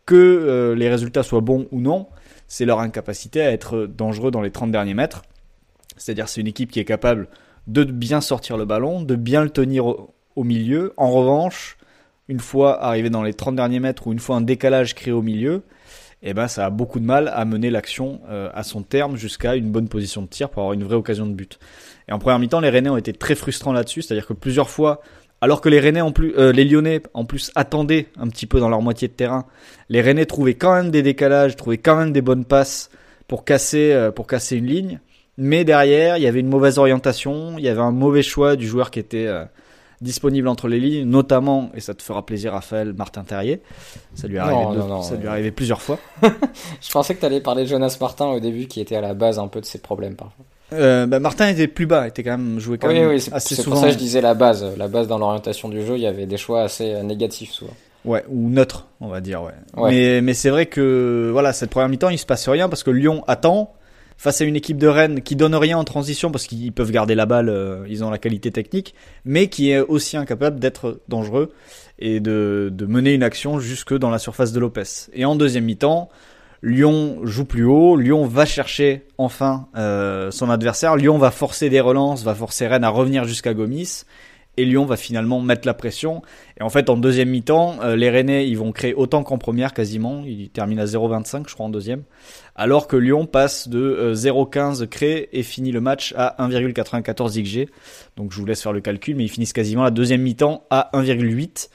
que les résultats soient bons ou non, c'est leur incapacité à être dangereux dans les 30 derniers mètres. C'est-à-dire c'est une équipe qui est capable de bien sortir le ballon, de bien le tenir au milieu. En revanche, une fois arrivé dans les 30 derniers mètres ou une fois un décalage créé au milieu, eh ben, ça a beaucoup de mal à mener l'action à son terme jusqu'à une bonne position de tir pour avoir une vraie occasion de but. Et en première mi-temps, les Rennais ont été très frustrants là-dessus, c'est-à-dire que plusieurs fois, alors que les Rennais les Lyonnais en plus attendaient un petit peu dans leur moitié de terrain, les Rennais trouvaient quand même des décalages, trouvaient quand même des bonnes passes pour casser une ligne. Mais derrière, il y avait une mauvaise orientation, il y avait un mauvais choix du joueur qui était disponible entre les lignes, notamment, et ça te fera plaisir, Raphaël, Martin Terrier. Ça lui est arrivé plusieurs fois. Je pensais que tu allais parler de Jonas Martin au début, qui était à la base un peu de ses problèmes parfois. Martin était plus bas, jouait quand même assez souvent. C'est pour ça que je disais la base dans l'orientation du jeu, il y avait des choix assez négatifs souvent. Ouais, ou neutres, on va dire, ouais. Mais c'est vrai que, voilà, cette première mi-temps, il se passe rien parce que Lyon attend face à une équipe de Rennes qui donne rien en transition parce qu'ils peuvent garder la balle, ils ont la qualité technique, mais qui est aussi incapable d'être dangereux et de mener une action jusque dans la surface de Lopez. Et en deuxième mi-temps, Lyon joue plus haut, Lyon va chercher enfin son adversaire, Lyon va forcer des relances, va forcer Rennes à revenir jusqu'à Gomis, et Lyon va finalement mettre la pression. Et en fait, en deuxième mi-temps, les Rennais, ils vont créer autant qu'en première quasiment. Ils terminent à 0,25, je crois, en deuxième. Alors que Lyon passe de 0,15 créé et finit le match à 1,94 XG. Donc je vous laisse faire le calcul, mais ils finissent quasiment la deuxième mi-temps à 1,8.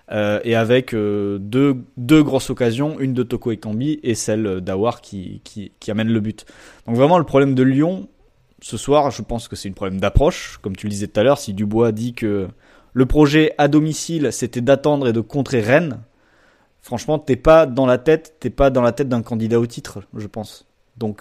Et avec deux grosses occasions, une de Toko Ekambi et celle d'Aouar qui amène le but. Donc vraiment, le problème de Lyon, ce soir, je pense que c'est un problème d'approche. Comme tu le disais tout à l'heure, si Dubois dit que le projet à domicile, c'était d'attendre et de contrer Rennes, franchement, t'es pas dans la tête d'un candidat au titre, je pense. Donc,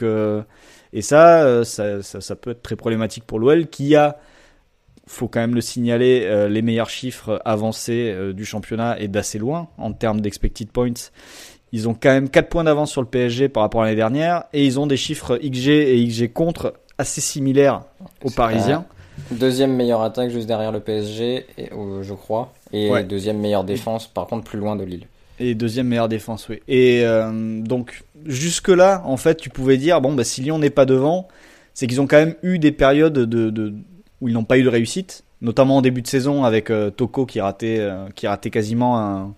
et ça peut être très problématique pour l'OL, qui a, faut quand même le signaler, les meilleurs chiffres avancés du championnat et d'assez loin en termes d'expected points. Ils ont quand même 4 points d'avance sur le PSG par rapport à l'année dernière, et ils ont des chiffres XG et XG contre assez similaires aux Parisiens. Deuxième meilleure attaque juste derrière le PSG, je crois. Et ouais. Deuxième meilleure défense, par contre plus loin de Lille. Et deuxième meilleure défense, oui. Et donc, jusque-là, en fait, tu pouvais dire, bon, bah, si Lyon n'est pas devant, c'est qu'ils ont quand même eu des périodes où ils n'ont pas eu de réussite, notamment en début de saison avec Toko qui ratait quasiment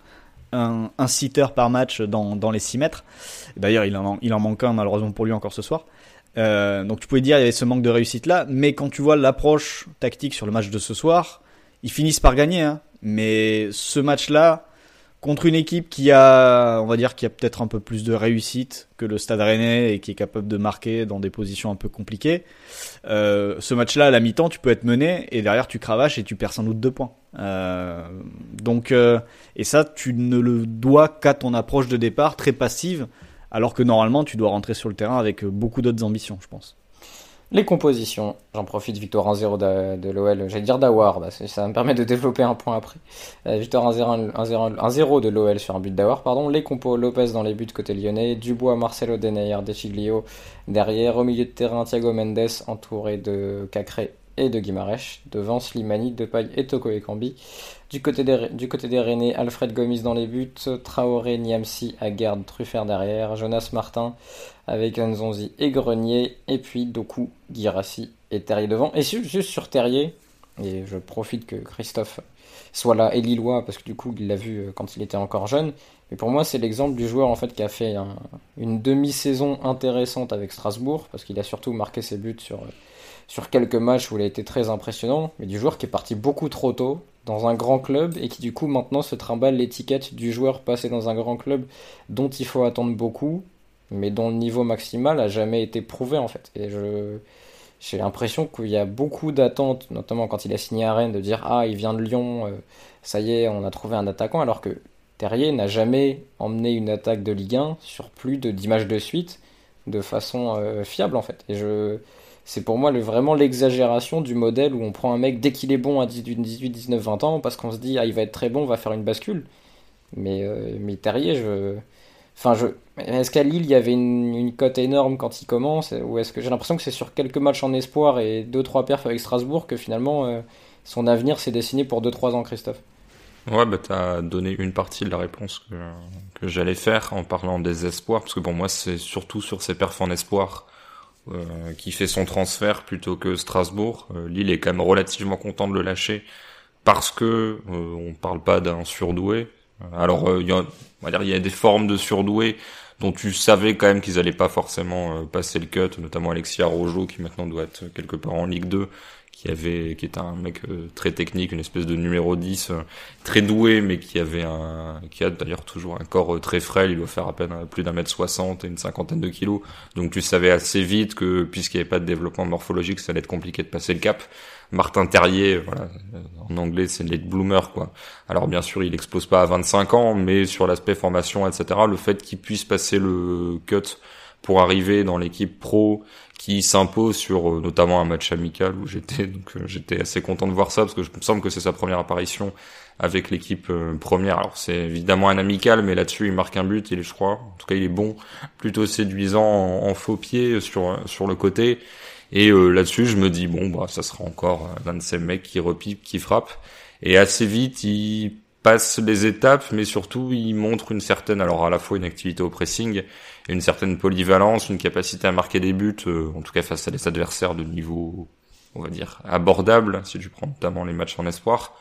un sitter par match dans les 6 mètres. D'ailleurs, il en manque un, malheureusement pour lui, encore ce soir. Donc tu pouvais dire il y avait ce manque de réussite là, mais quand tu vois l'approche tactique sur le match de ce soir, ils finissent par gagner, hein. Mais ce match là, contre une équipe qui a peut-être un peu plus de réussite que le Stade Rennais et qui est capable de marquer dans des positions un peu compliquées, ce match là à la mi-temps tu peux être mené et derrière tu cravaches et tu perds sans doute 2 points. Et ça tu ne le dois qu'à ton approche de départ très passive, alors que normalement tu dois rentrer sur le terrain avec beaucoup d'autres ambitions, je pense. Les compositions, j'en profite, victoire 1-0 de l'OL, j'allais dire d'Aouar, ça me permet de développer un point après. Victoire 1-0 de l'OL sur un but d'Aouar, pardon. Les compos, Lopez dans les buts côté lyonnais, Dubois, Marcelo, Denayer, Dechiglio derrière, au milieu de terrain, Thiago Mendes entouré de Cacré et de Guimarães, devant Slimani, Depay et Toko Ekambi. Du côté des Rennais, Alfred Gomis dans les buts, Traoré, Niamsi, Aguerd, Truffert derrière, Jonas Martin avec Nzonzi et Grenier, et puis Doku, Guirassy et Terrier devant. Et juste sur Terrier, et je profite que Christophe soit là et Lillois, parce que du coup il l'a vu quand il était encore jeune, mais pour moi c'est l'exemple du joueur en fait qui a fait une demi-saison intéressante avec Strasbourg, parce qu'il a surtout marqué ses buts sur quelques matchs où il a été très impressionnant, mais du joueur qui est parti beaucoup trop tôt dans un grand club et qui du coup maintenant se trimballe l'étiquette du joueur passé dans un grand club dont il faut attendre beaucoup, mais dont le niveau maximal a jamais été prouvé en fait. Et j'ai l'impression qu'il y a beaucoup d'attentes, notamment quand il a signé à Rennes, de dire ah il vient de Lyon, ça y est on a trouvé un attaquant, alors que Terrier n'a jamais emmené une attaque de Ligue 1 sur plus de 10 matchs de suite de façon fiable en fait. Et c'est pour moi vraiment l'exagération du modèle où on prend un mec dès qu'il est bon à 18, 19, 20 ans parce qu'on se dit ah il va être très bon, on va faire une bascule. Mais Terrier, est-ce qu'à Lille il y avait une cote énorme quand il commence, ou est-ce que j'ai l'impression que c'est sur quelques matchs en espoir et 2-3 perfs avec Strasbourg que finalement son avenir s'est dessiné pour 2-3 ans, Christophe? Ouais, bah t'as donné une partie de la réponse que j'allais faire en parlant des espoirs, parce que pour moi c'est surtout sur ces perfs en espoir qui fait son transfert plutôt que Strasbourg. Lille est quand même relativement content de le lâcher parce que on parle pas d'un surdoué. Alors on va dire il y a des formes de surdoué dont tu savais quand même qu'ils allaient pas forcément passer le cut, notamment Alexis Araujo qui maintenant doit être quelque part en Ligue 2, qui est un mec très technique, une espèce de numéro 10 très doué, mais qui a d'ailleurs toujours un corps très frêle. Il doit faire à peine plus d'1m60 et une cinquantaine de kilos. Donc tu savais assez vite que, puisqu'il n'y avait pas de développement morphologique, ça allait être compliqué de passer le cap. Martin Terrier, voilà, en anglais c'est late bloomer, quoi. Alors bien sûr il explose pas à 25 ans, mais sur l'aspect formation, etc., le fait qu'il puisse passer le cut pour arriver dans l'équipe pro, qui s'impose sur notamment un match amical où j'étais assez content de voir ça, parce que je me semble que c'est sa première apparition avec l'équipe première. Alors c'est évidemment un amical, mais là-dessus il marque un but, je crois, en tout cas il est bon, plutôt séduisant en faux pied sur le côté. Et là-dessus, je me dis bon, ça sera encore l'un de ces mecs qui repique, qui frappe. Et assez vite, il passe les étapes, mais surtout, il montre une certaine, alors à la fois une activité au pressing, et une certaine polyvalence, une capacité à marquer des buts, en tout cas face à des adversaires de niveau, on va dire, abordable, si tu prends notamment les matchs en espoir.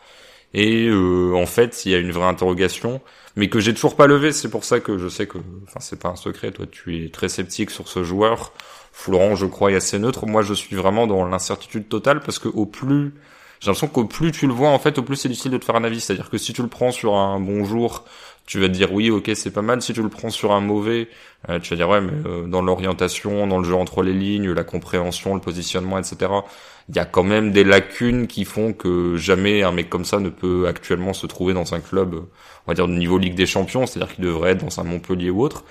Et en fait, il y a une vraie interrogation, mais que j'ai toujours pas levée. C'est pour ça que je sais que, enfin, c'est pas un secret. Toi, tu es très sceptique sur ce joueur. Florent, je crois, est assez neutre. Moi, je suis vraiment dans l'incertitude totale parce que j'ai l'impression qu'au plus tu le vois, en fait, au plus c'est difficile de te faire un avis. C'est-à-dire que si tu le prends sur un bon jour, tu vas te dire oui, ok, c'est pas mal. Si tu le prends sur un mauvais, tu vas dire ouais, mais dans l'orientation, dans le jeu entre les lignes, la compréhension, le positionnement, etc., il y a quand même des lacunes qui font que jamais un mec comme ça ne peut actuellement se trouver dans un club, on va dire, de niveau Ligue des Champions. C'est-à-dire qu'il devrait être dans un Montpellier ou autre.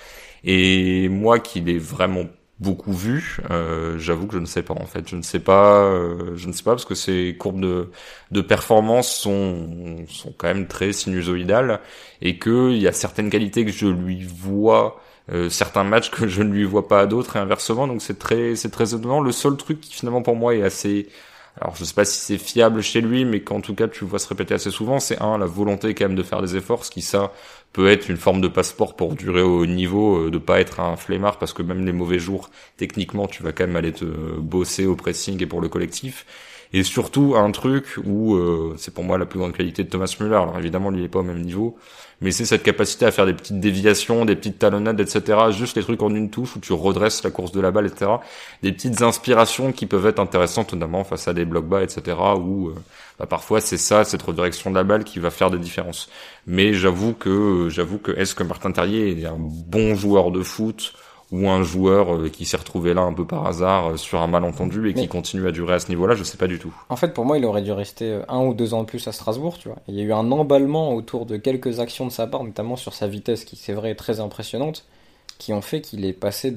Et moi, qui l'ai vraiment beaucoup vu, j'avoue que je ne sais pas, en fait. Je ne sais pas parce que ces courbes de performance sont quand même très sinusoïdales, et que il y a certaines qualités que je lui vois, certains matchs que je ne lui vois pas à d'autres, et inversement. Donc c'est très étonnant. Le seul truc qui finalement pour moi est assez, alors je sais pas si c'est fiable chez lui, mais qu'en tout cas tu le vois se répéter assez souvent, c'est la volonté quand même de faire des efforts, ce qui ça peut être une forme de passeport pour durer au haut niveau, de pas être un flemmard, parce que même les mauvais jours, techniquement tu vas quand même aller te bosser au pressing et pour le collectif. Et surtout un truc où c'est pour moi la plus grande qualité de Thomas Müller. Alors évidemment lui il est pas au même niveau, mais c'est cette capacité à faire des petites déviations, des petites talonnades, etc. Juste les trucs en une touche où tu redresses la course de la balle, etc. Des petites inspirations qui peuvent être intéressantes, notamment face à des blocs bas, etc. Où parfois c'est ça, cette redirection de la balle qui va faire des différences. Mais j'avoue que est-ce que Martin Terrier est un bon joueur de foot, ou un joueur qui s'est retrouvé là un peu par hasard sur un malentendu et qui continue à durer à ce niveau-là, je sais pas du tout. En fait, pour moi, il aurait dû rester 1 ou 2 ans de plus à Strasbourg, tu vois. Il y a eu un emballement autour de quelques actions de sa part, notamment sur sa vitesse, qui c'est vrai est très impressionnante, qui ont fait qu'il est passé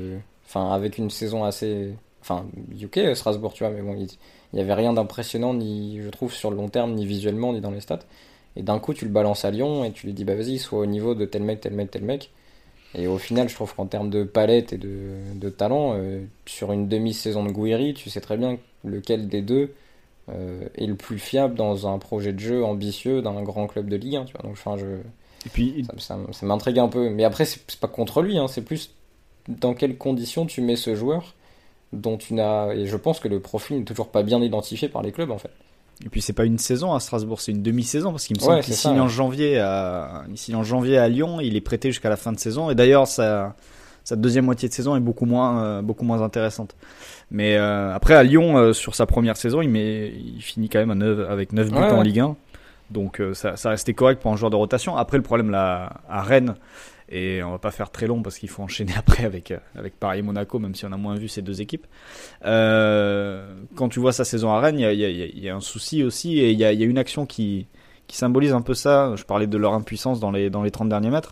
avec une saison assez, UK Strasbourg, tu vois, mais bon, il y avait rien d'impressionnant, ni je trouve sur le long terme, ni visuellement, ni dans les stats. Et d'un coup, tu le balances à Lyon et tu lui dis bah vas-y, sois au niveau de tel mec, tel mec, tel mec. Et au final, je trouve qu'en termes de palette et de talent, sur une demi-saison de Gouiri, tu sais très bien lequel des deux est le plus fiable dans un projet de jeu ambitieux d'un grand club de Ligue 1. Tu vois. Donc, Et puis, ça m'intrigue un peu. Mais après, c'est pas contre lui, hein, c'est plus dans quelles conditions tu mets ce joueur dont tu n'as. Et je pense que le profil n'est toujours pas bien identifié par les clubs, en fait. Et puis c'est pas une saison à Strasbourg, c'est une demi-saison, parce qu'il me semble qu'il signe en janvier à Lyon, il est prêté jusqu'à la fin de saison, et d'ailleurs sa deuxième moitié de saison est beaucoup moins intéressante. Mais après à Lyon, sur sa première saison, il finit quand même avec 9 buts en Ligue 1, donc ça restait correct pour un joueur de rotation. Après le problème là à Rennes, et on va pas faire très long parce qu'il faut enchaîner après avec Paris et Monaco, même si on a moins vu ces deux équipes. Quand tu vois sa saison à Rennes, il y a un souci aussi, et il y a une action qui symbolise un peu ça. Je parlais de leur impuissance dans les 30 derniers mètres.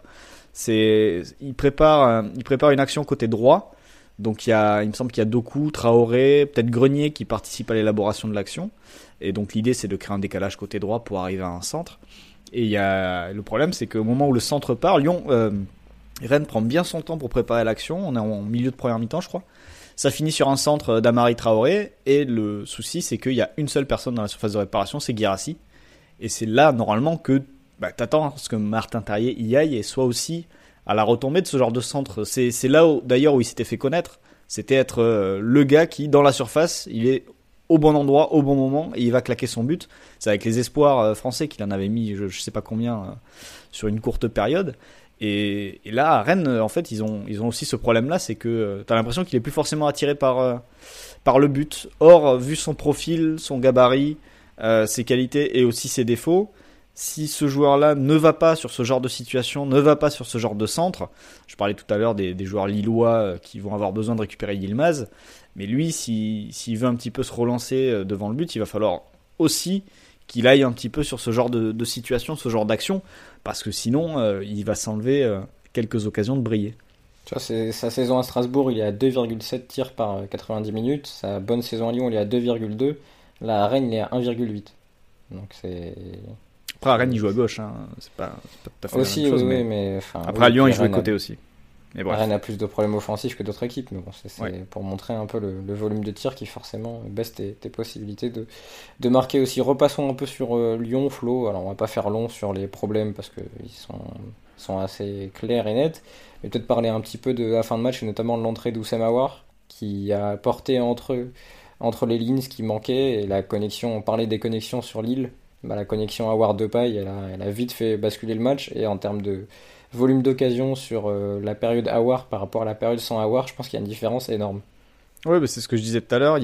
Il prépare une action côté droit. Donc il me semble qu'il y a Doku, Traoré, peut-être Grenier qui participent à l'élaboration de l'action. Et donc l'idée c'est de créer un décalage côté droit pour arriver à un centre. Et le problème, c'est qu'au moment où le centre part, Rennes prend bien son temps pour préparer l'action. On est en milieu de première mi-temps, je crois. Ça finit sur un centre d'Amari Traoré. Et le souci, c'est qu'il y a une seule personne dans la surface de réparation, c'est Guirassy. Et c'est là, normalement, que t'attends à ce que Martin Terrier y aille et soit aussi à la retombée de ce genre de centre. C'est là, d'ailleurs, où il s'était fait connaître. C'était être le gars qui, dans la surface, il est au bon endroit, au bon moment, et il va claquer son but. C'est avec les espoirs français qu'il en avait mis, je sais pas combien, sur une courte période. Et là, à Rennes, en fait, ils ont aussi ce problème-là, c'est que t'as l'impression qu'il est plus forcément attiré par le but. Or, vu son profil, son gabarit, ses qualités et aussi ses défauts, si ce joueur-là ne va pas sur ce genre de situation, ne va pas sur ce genre de centre, je parlais tout à l'heure des joueurs lillois qui vont avoir besoin de récupérer Yilmaz, mais lui, s'il veut un petit peu se relancer devant le but, il va falloir aussi qu'il aille un petit peu sur ce genre de situation, ce genre d'action, parce que sinon, il va s'enlever quelques occasions de briller. Tu vois, sa saison à Strasbourg, il est à 2,7 tirs par 90 minutes. Sa bonne saison à Lyon, il est à 2,2. Là, à Rennes, il est à 1,8. Donc c'est... Après, à Rennes, il joue à gauche. Hein. C'est pas tout à fait aussi, la même chose. oui, mais enfin, après, à Lyon, il joue de Rennes côté aussi. Mais bref. Rennes a plus de problèmes offensifs que d'autres équipes. Mais bon, c'est Ouais. pour montrer un peu le volume de tir qui forcément baisse tes possibilités de marquer aussi. Repassons un peu sur Lyon, Flo. Alors, on va pas faire long sur les problèmes parce qu'ils sont assez clairs et nets. Mais peut-être parler un petit peu de la fin de match et notamment de l'entrée d'Oussem Aouar qui a apporté entre les lignes ce qui manquait et la connexion. On parlait des connexions sur Lille. Bah, la connexion Aouar-Depay, elle a vite fait basculer le match. Et en termes de volume d'occasion sur la période Aouar par rapport à la période sans Aouar, je pense qu'il y a une différence énorme. Oui, bah c'est ce que je disais tout à l'heure.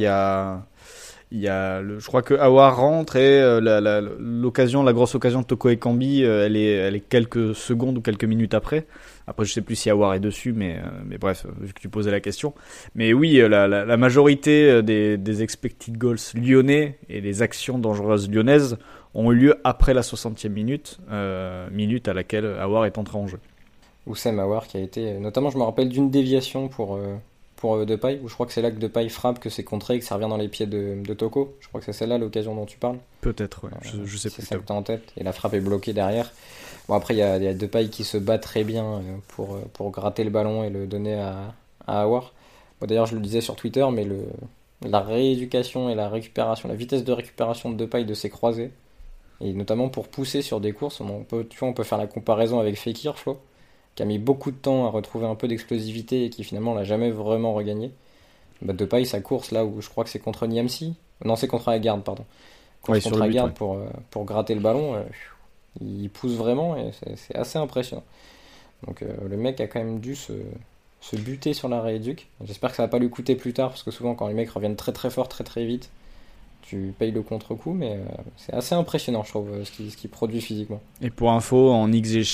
Je crois que Aouar rentre et la grosse occasion de Toko Ekambi, elle est quelques secondes ou quelques minutes après. Après, je sais plus si Aouar est dessus, mais bref, vu que tu posais la question. Mais oui, la majorité des expected goals lyonnais et les actions dangereuses lyonnaises ont eu lieu après la 60e minute, minute à laquelle Aouar est entré en jeu. Oussem Aouar qui a été, notamment je me rappelle d'une déviation pour Depay, où je crois que c'est là que Depay frappe, que c'est contré et que ça revient dans les pieds de Toko. Je crois que c'est celle-là l'occasion dont tu parles. Peut-être, ouais. Je sais c'est plus. ça que t'as en tête. Et la frappe est bloquée derrière. Bon, après, il y a Depay qui se bat très bien pour gratter le ballon et le donner à Aouar. Bon, d'ailleurs, je le disais sur Twitter, mais la rééducation et la récupération, la vitesse de récupération de Depay de ses croisés, et notamment pour pousser sur des courses, on peut faire la comparaison avec Fekir, Flo, qui a mis beaucoup de temps à retrouver un peu d'explosivité et qui finalement l'a jamais vraiment regagné. Bah, Depay, sa course là où je crois que c'est contre Niamsi, non c'est contre Aguerd, pardon, course contre Aguerd pour gratter le ballon, il pousse vraiment et c'est assez impressionnant. Donc le mec a quand même dû se buter sur la rééduque. J'espère que ça va pas lui coûter plus tard parce que souvent quand les mecs reviennent très très fort, très très vite, tu payes le contre-coup, mais c'est assez impressionnant, je trouve, ce qu'il produit physiquement. Et pour info, en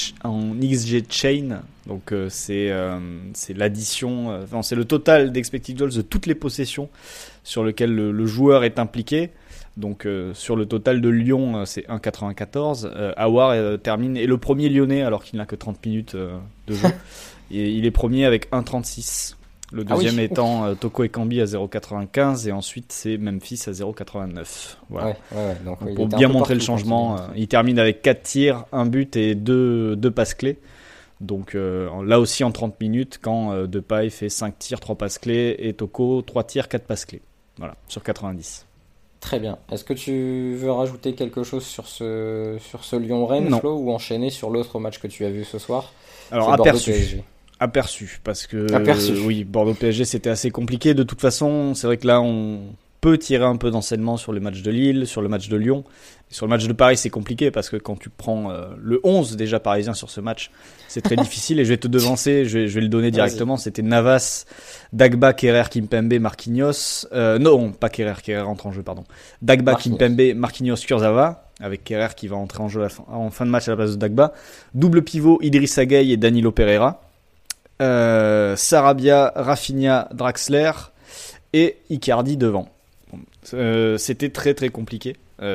XG Chain, donc c'est l'addition, c'est le total d'expected goals de toutes les possessions sur lesquelles le joueur est impliqué. Donc sur le total de Lyon, c'est 1,94. Aouar termine, et le premier lyonnais, alors qu'il n'a que 30 minutes de jeu, et il est premier avec 1,36. Le deuxième étant Toko Ekambi à 0,95 et ensuite c'est Memphis à 0,89. Voilà. Ouais, donc, pour bien montrer le changement, il termine avec 4 tirs, 1 but et 2 passes clés. Donc là aussi en 30 minutes quand Depay fait 5 tirs, 3 passes clés et Toko 3 tirs, 4 passes clés. Voilà, sur 90. Très bien. Est-ce que tu veux rajouter quelque chose sur ce Lyon-Rennes, Flo, ou enchaîner sur l'autre match que tu as vu ce soir? Alors aperçu, parce que oui, Bordeaux-PSG c'était assez compliqué. De toute façon, c'est vrai que là on peut tirer un peu d'enseignement sur le match de Lille, sur le match de Lyon. Et sur le match de Paris, c'est compliqué parce que quand tu prends le 11 déjà parisien sur ce match, c'est très difficile. Et je vais te devancer, je vais le donner directement. Vas-y. C'était Navas, Dagba, Kerrer, Kimpembe, Marquinhos. Non, pas Kerrer rentre en jeu, pardon. Dagba, Kimpembe, Marquinhos, Kurzawa, avec Kerrer qui va entrer en jeu en fin de match à la place de Dagba. Double pivot, Idrissa Gueye et Danilo Pereira. Sarabia, Rafinha, Draxler et Icardi devant. C'était très très compliqué.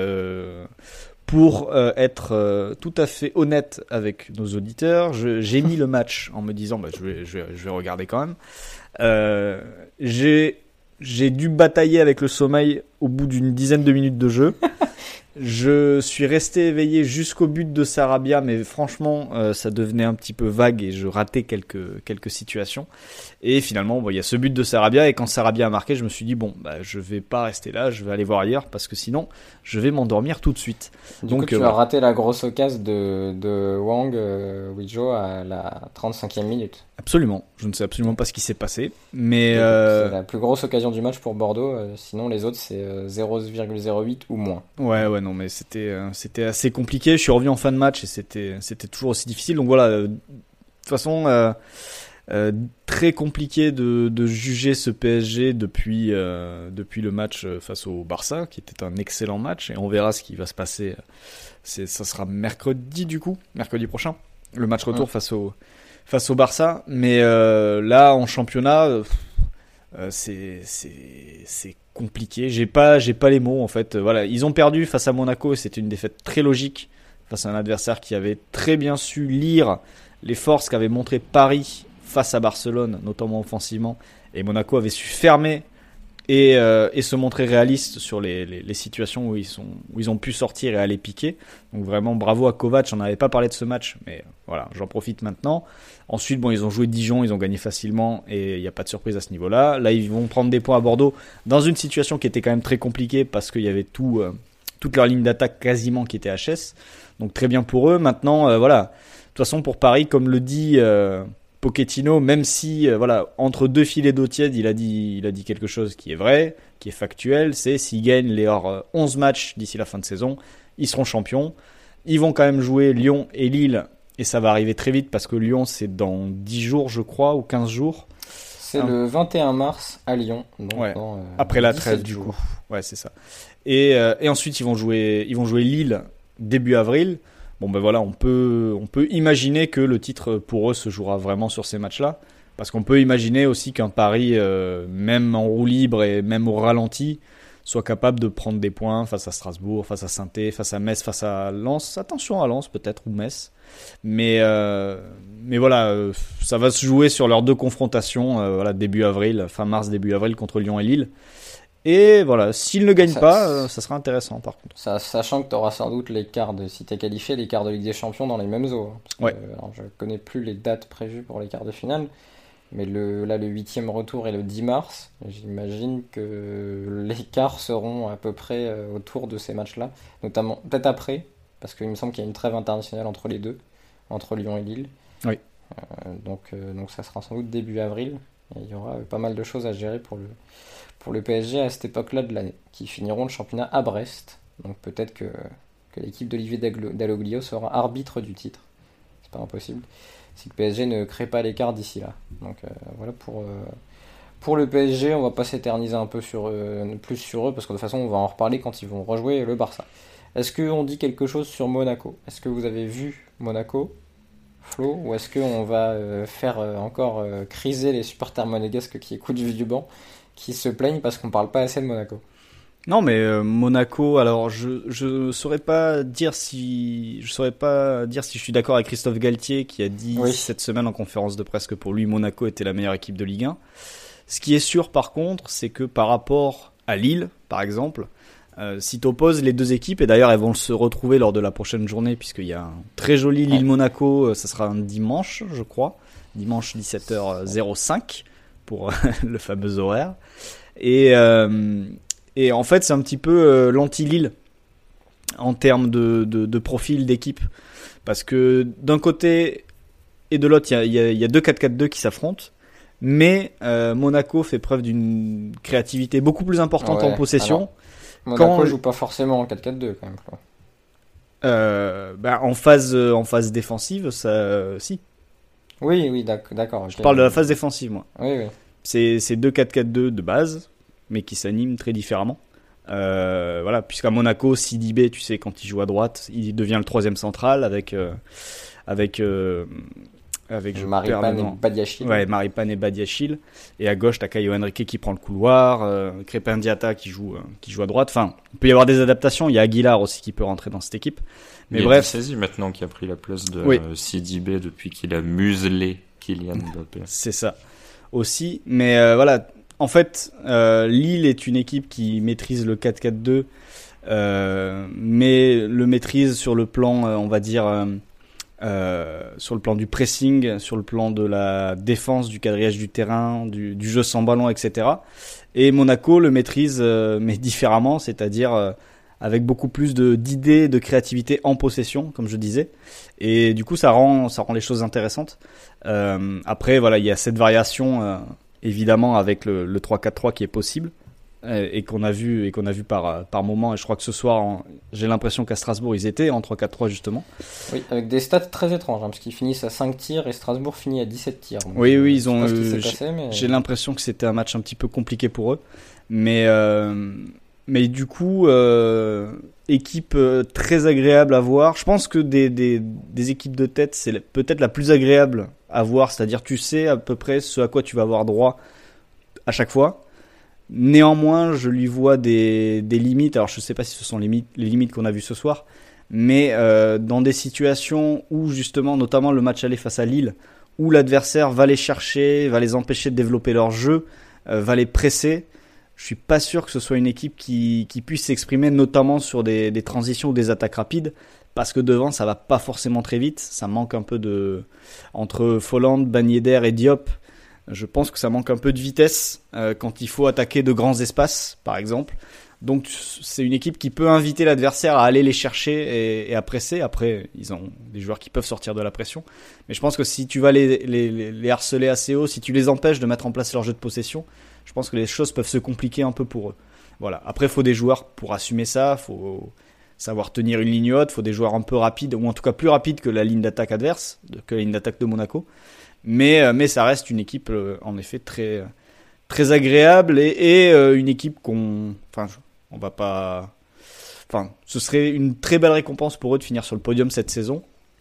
Pour être tout à fait honnête avec nos auditeurs, j'ai mis le match en me disant je vais regarder quand même. J'ai dû batailler avec le sommeil au bout d'une dizaine de minutes de jeu. Je suis resté éveillé jusqu'au but de Sarabia, mais franchement, ça devenait un petit peu vague et je ratais quelques situations. Et finalement, bon, il y a ce but de Sarabia, et quand Sarabia a marqué, je me suis dit bon, bah, je vais pas rester là, je vais aller voir ailleurs parce que sinon, je vais m'endormir tout de suite. Du coup, tu as raté la grosse occasion de Wang Weizhou à la 35e minute. Absolument, je ne sais absolument pas ce qui s'est passé, mais c'est la plus grosse occasion du match pour Bordeaux. Sinon, les autres, c'est 0,08 ou moins. Ouais, non, mais c'était assez compliqué. Je suis revenu en fin de match et c'était toujours aussi difficile. Donc voilà, de toute façon, très compliqué de juger ce PSG depuis le match face au Barça, qui était un excellent match. Et on verra ce qui va se passer. Ça sera mercredi prochain, le match retour face au Barça. Mais là, en championnat, c'est compliqué. J'ai pas les mots en fait. Voilà, ils ont perdu face à Monaco et c'était une défaite très logique face à un adversaire qui avait très bien su lire les forces qu'avait montré Paris face à Barcelone, notamment offensivement. Et Monaco avait su fermer et se montrer réaliste sur les situations où ils ont pu sortir et aller piquer. Donc vraiment bravo à Kovac. On n'avait pas parlé de ce match, mais voilà, j'en profite maintenant. Ensuite, bon, ils ont joué Dijon, ils ont gagné facilement et il n'y a pas de surprise à ce niveau-là. Là, ils vont prendre des points à Bordeaux dans une situation qui était quand même très compliquée parce qu'il y avait toute leur ligne d'attaque quasiment qui était HS. Donc très bien pour eux. Maintenant, voilà. De toute façon, pour Paris, comme le dit Pochettino, même si voilà, entre deux filets d'eau tiède, il a dit quelque chose qui est vrai, qui est factuel, c'est s'ils gagnent leurs 11 matchs d'ici la fin de saison, ils seront champions. Ils vont quand même jouer Lyon et Lille. Et ça va arriver très vite parce que Lyon, c'est dans 10 jours, je crois, ou 15 jours. C'est le 21 mars à Lyon. Donc ouais. Après la trêve, du coup. Ouais, c'est ça. Et ensuite, ils vont jouer Lille début avril. Bon, ben voilà, on peut imaginer que le titre pour eux se jouera vraiment sur ces matchs-là. Parce qu'on peut imaginer aussi qu'un Paris, même en roue libre et même au ralenti, soit capable de prendre des points face à Strasbourg, face à Saint-Étienne, face à Metz, face à Lens. Attention à Lens peut-être, ou Metz. Mais voilà, ça va se jouer sur leurs deux confrontations, voilà, début avril, fin mars, début avril contre Lyon et Lille. Et voilà, s'ils ne gagnent pas, ça sera intéressant par contre. Sachant que tu auras sans doute si tu es qualifié, les quarts de Ligue des Champions dans les mêmes eaux. Ouais. Alors, je ne connais plus les dates prévues pour les quarts de finale, mais le 8e retour est le 10 mars. J'imagine que les quarts seront à peu près autour de ces matchs-là, notamment peut-être après, parce qu'il me semble qu'il y a une trêve internationale entre les deux, entre Lyon et Lille. Oui. Donc ça sera sans doute début avril. Et il y aura pas mal de choses à gérer pour le PSG à cette époque-là de l'année, qui finiront le championnat à Brest. Donc peut-être que l'équipe d'Olivier Dalloglio sera arbitre du titre. C'est pas impossible. Si le PSG ne crée pas l'écart d'ici là. Donc voilà pour le PSG, on va pas s'éterniser un peu plus sur eux, parce que de toute façon on va en reparler quand ils vont rejouer le Barça. Est-ce qu'on dit quelque chose sur Monaco ? Est-ce que vous avez vu Monaco, Flo, ou est-ce qu'on va faire encore criser les supporters monégasques qui écoutent du banc, qui se plaignent parce qu'on parle pas assez de Monaco ? Non, mais Monaco, alors je saurais pas dire si je suis d'accord avec Christophe Galtier qui a dit cette semaine en conférence de presse que pour lui Monaco était la meilleure équipe de Ligue 1. Ce qui est sûr par contre, c'est que par rapport à Lille, par exemple, si tu opposes les deux équipes, et d'ailleurs elles vont se retrouver lors de la prochaine journée puisqu'il y a un très joli Lille-Monaco, ça sera un dimanche, je crois, dimanche 17h05 pour le fameux horaire. Et en fait, c'est un petit peu l'anti-Lille en termes de profil d'équipe. Parce que d'un côté et de l'autre, il y a deux 4-4-2 qui s'affrontent. Mais Monaco fait preuve d'une créativité beaucoup plus importante en possession. Alors, Monaco joue pas forcément en 4-4-2 quand même. En phase défensive, ça, si. Oui, d'accord. Je parle de la phase défensive, moi. Oui. C'est 2-4-4-2 de base, mais qui s'animent très différemment. Voilà, puisqu'à Monaco, Sidibé, tu sais, quand il joue à droite, il devient le troisième central avec Maripane et Badiachil. Ouais, Maripane et Badiachil. Et à gauche, t'as Caio Henrique qui prend le couloir, Crépin Diatta qui joue à droite. Enfin, il peut y avoir des adaptations. Il y a Aguilar aussi qui peut rentrer dans cette équipe. Mais bref. Il y a Dissasi maintenant qui a pris la place de Sidibé depuis qu'il a muselé Kylian Mbappé. C'est ça. Aussi. Mais voilà. En fait, Lille est une équipe qui maîtrise le 4-4-2 mais le maîtrise sur le plan, on va dire, sur le plan du pressing, sur le plan de la défense, du quadrillage du terrain, du jeu sans ballon, etc. Et Monaco le maîtrise, mais différemment, c'est-à-dire avec beaucoup plus d'idées, de créativité en possession, comme je disais. Et du coup, ça rend les choses intéressantes. Après, voilà, il y a cette variation, évidemment, avec le 3-4-3 qui est possible. Et qu'on a vu par moment, et je crois que ce soir j'ai l'impression qu'à Strasbourg ils étaient en 3-4-3 justement. Oui, avec des stats très étranges, parce qu'ils finissent à 5 tirs et Strasbourg finit à 17 tirs. Donc, oui, ils ont j'ai l'impression que c'était un match un petit peu compliqué pour eux, mais du coup équipe très agréable à voir. Je pense que des équipes de tête, c'est peut-être la plus agréable à voir, c'est-à-dire tu sais à peu près ce à quoi tu vas avoir droit à chaque fois. Néanmoins, je lui vois des limites. Alors, je ne sais pas si ce sont les limites qu'on a vues ce soir, mais dans des situations où, justement, notamment le match aller face à Lille, où l'adversaire va les chercher, va les empêcher de développer leur jeu, va les presser, je suis pas sûr que ce soit une équipe qui puisse s'exprimer, notamment sur des transitions ou des attaques rapides, parce que devant, ça va pas forcément très vite. Ça manque un peu entre Folland, Ben Yedder et Diop. Je pense que ça manque un peu de vitesse quand il faut attaquer de grands espaces, par exemple. Donc c'est une équipe qui peut inviter l'adversaire à aller les chercher et à presser. Après, ils ont des joueurs qui peuvent sortir de la pression. Mais je pense que si tu vas les harceler assez haut, si tu les empêches de mettre en place leur jeu de possession, je pense que les choses peuvent se compliquer un peu pour eux. Voilà. Après, il faut des joueurs pour assumer ça. Il faut savoir tenir une ligne haute. Il faut des joueurs un peu rapides, ou en tout cas plus rapides que la ligne d'attaque adverse, que la ligne d'attaque de Monaco. Mais ça reste une équipe en effet très très agréable et une équipe on va pas, ce serait une très belle récompense pour eux de finir sur le podium cette saison.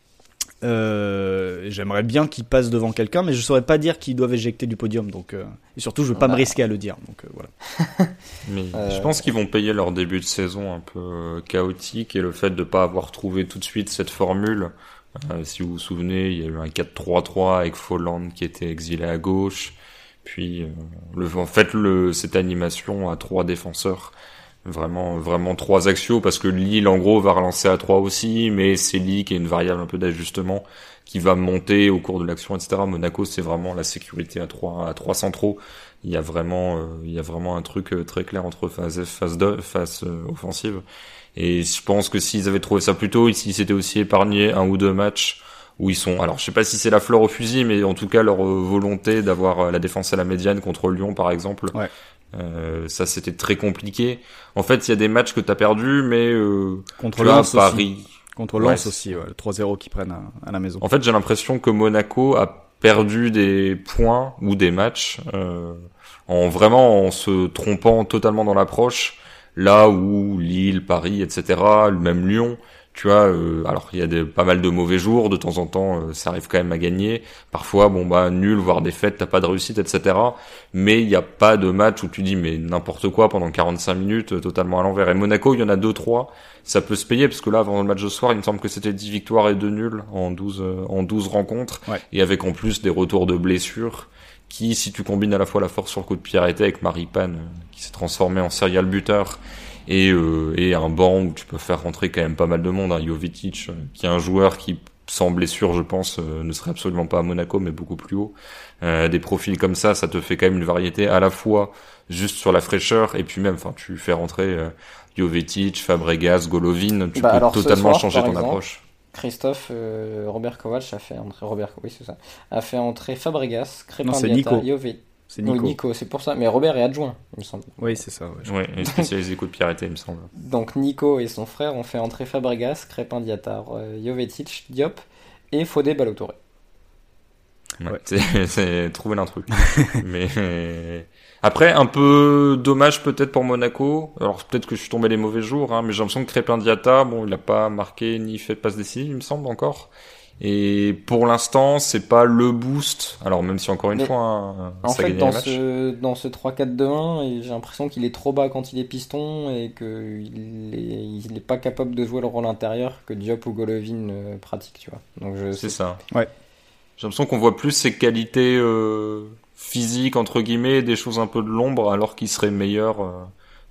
J'aimerais bien qu'ils passent devant quelqu'un, mais je saurais pas dire qu'ils doivent éjecter du podium, donc et surtout je veux pas me risquer à le dire, donc voilà. Mais je pense qu'ils vont payer leur début de saison un peu chaotique et le fait de pas avoir trouvé tout de suite cette formule. Si vous vous souvenez, il y a eu un 4-3-3 avec Folland qui était exilé à gauche. Puis cette animation à 3 défenseurs, vraiment 3 axiaux, parce que Lille en gros va relancer à 3 aussi, mais c'est Lille qui est une variable un peu d'ajustement qui va monter au cours de l'action, etc. Monaco, c'est vraiment la sécurité à 3 centraux. Il y a vraiment un truc très clair entre phase offensive. Et je pense que s'ils avaient trouvé ça plus tôt, ils s'étaient aussi épargnés 1 ou 2 matchs où ils sont... Alors, je sais pas si c'est la fleur au fusil, mais en tout cas, leur volonté d'avoir la défense à la médiane contre Lyon, par exemple. Ouais. Ça, c'était très compliqué. En fait, il y a des matchs que t'as perdus, mais... contre Lens Paris. Contre Lens aussi, le 3-0 qu'ils prennent à la maison. En fait, j'ai l'impression que Monaco a perdu des points ou des matchs en se trompant totalement dans l'approche. Là où Lille, Paris, etc., même Lyon, tu vois, alors il y a pas mal de mauvais jours, de temps en temps, ça arrive quand même à gagner. Parfois, nul, voire défaite, t'as pas de réussite, etc. Mais il y a pas de match où tu dis mais n'importe quoi pendant 45 minutes, totalement à l'envers. Et Monaco, il y en a 2-3, ça peut se payer, parce que là, avant le match de soir, il me semble que c'était 10 victoires et 2 nuls en 12 rencontres, ouais. Et avec en plus des retours de blessures. Qui, si tu combines à la fois la force sur le coup de pied arrêté avec Maripane, qui s'est transformé en serial buteur, et un banc où tu peux faire rentrer quand même pas mal de monde, Jovetic, qui est un joueur qui, sans blessure, je pense, ne serait absolument pas à Monaco, mais beaucoup plus haut. Des profils comme ça te fait quand même une variété, à la fois juste sur la fraîcheur, et puis même, tu fais rentrer Jovetic, Fabregas, Golovin, tu peux totalement changer ton approche. Christophe, Robert Kovac a fait entrer Fabregas, Crépin Diatta, Jovetic. C'est Nico. Oui, Nico, c'est pour ça. Mais Robert est adjoint, il me semble. Oui, c'est ça. Ouais, et spécialisé coup de pied arrêté, il me semble. Donc Nico et son frère ont fait entrer Fabregas, Crépin Diatta, Jovetic, Diop et Fodé Ballo-Touré. Ouais. C'est trouver l'intrus. Mais après, un peu dommage peut-être pour Monaco. Alors peut-être que je suis tombé les mauvais jours, mais j'ai l'impression que Crépin Diatta, il a pas marqué ni fait de passe décisive, il me semble encore. Et pour l'instant, c'est pas le boost. Alors même si encore une fois, ça gagne les matchs. Dans ce 3-4-2-1, j'ai l'impression qu'il est trop bas quand il est piston et qu'il est pas capable de jouer le rôle intérieur que Diop ou Golovin pratiquent, tu vois. Donc c'est ça. Ouais. J'ai l'impression qu'on voit plus ses qualités physiques entre guillemets, des choses un peu de l'ombre, alors qu'il serait meilleur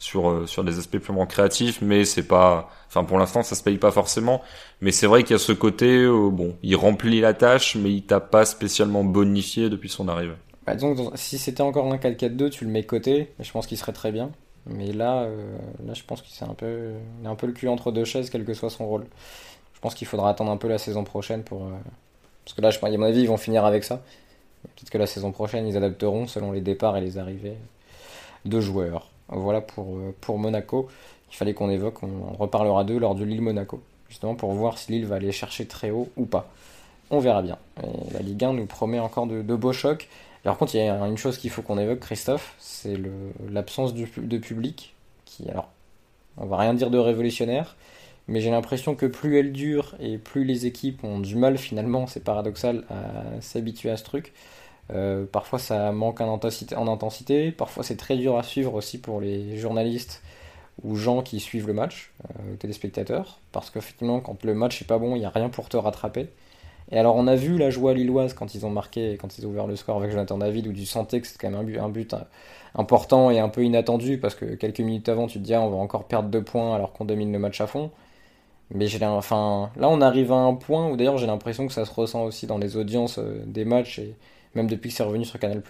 sur des aspects purement créatifs, mais c'est pas, enfin pour l'instant ça se paye pas forcément, mais c'est vrai qu'il y a ce côté, bon, il remplit la tâche, mais il t'a pas spécialement bonifié depuis son arrivée. Bah, disons que si c'était encore un 4-4-2, tu le mets côté, et je pense qu'il serait très bien. Mais là, je pense qu'il il a un peu le cul entre deux chaises, quel que soit son rôle. Je pense qu'il faudra attendre un peu la saison prochaine parce que là, à mon avis, ils vont finir avec ça. Peut-être que la saison prochaine, ils adapteront selon les départs et les arrivées de joueurs. Voilà pour Monaco. Il fallait qu'on évoque, on reparlera d'eux lors du Lille-Monaco, justement pour voir si Lille va aller chercher très haut ou pas. On verra bien. Et la Ligue 1 nous promet encore de beaux chocs. Et par contre, il y a une chose qu'il faut qu'on évoque, Christophe, c'est l'absence de public, qui, alors, on va rien dire de révolutionnaire, mais j'ai l'impression que plus elle dure et plus les équipes ont du mal finalement, c'est paradoxal, à s'habituer à ce truc. Parfois ça manque en intensité, parfois c'est très dur à suivre aussi pour les journalistes ou gens qui suivent le match, téléspectateurs, parce qu'effectivement quand le match est pas bon, il n'y a rien pour te rattraper. Et alors on a vu la joie lilloise quand ils ont marqué, quand ils ont ouvert le score avec Jonathan David, où tu sentais que c'était quand même un but important et un peu inattendu, parce que quelques minutes avant tu te dis on va encore perdre 2 points alors qu'on domine le match à fond. Mais là on arrive à un point où d'ailleurs j'ai l'impression que ça se ressent aussi dans les audiences des matchs, et même depuis que c'est revenu sur Canal+,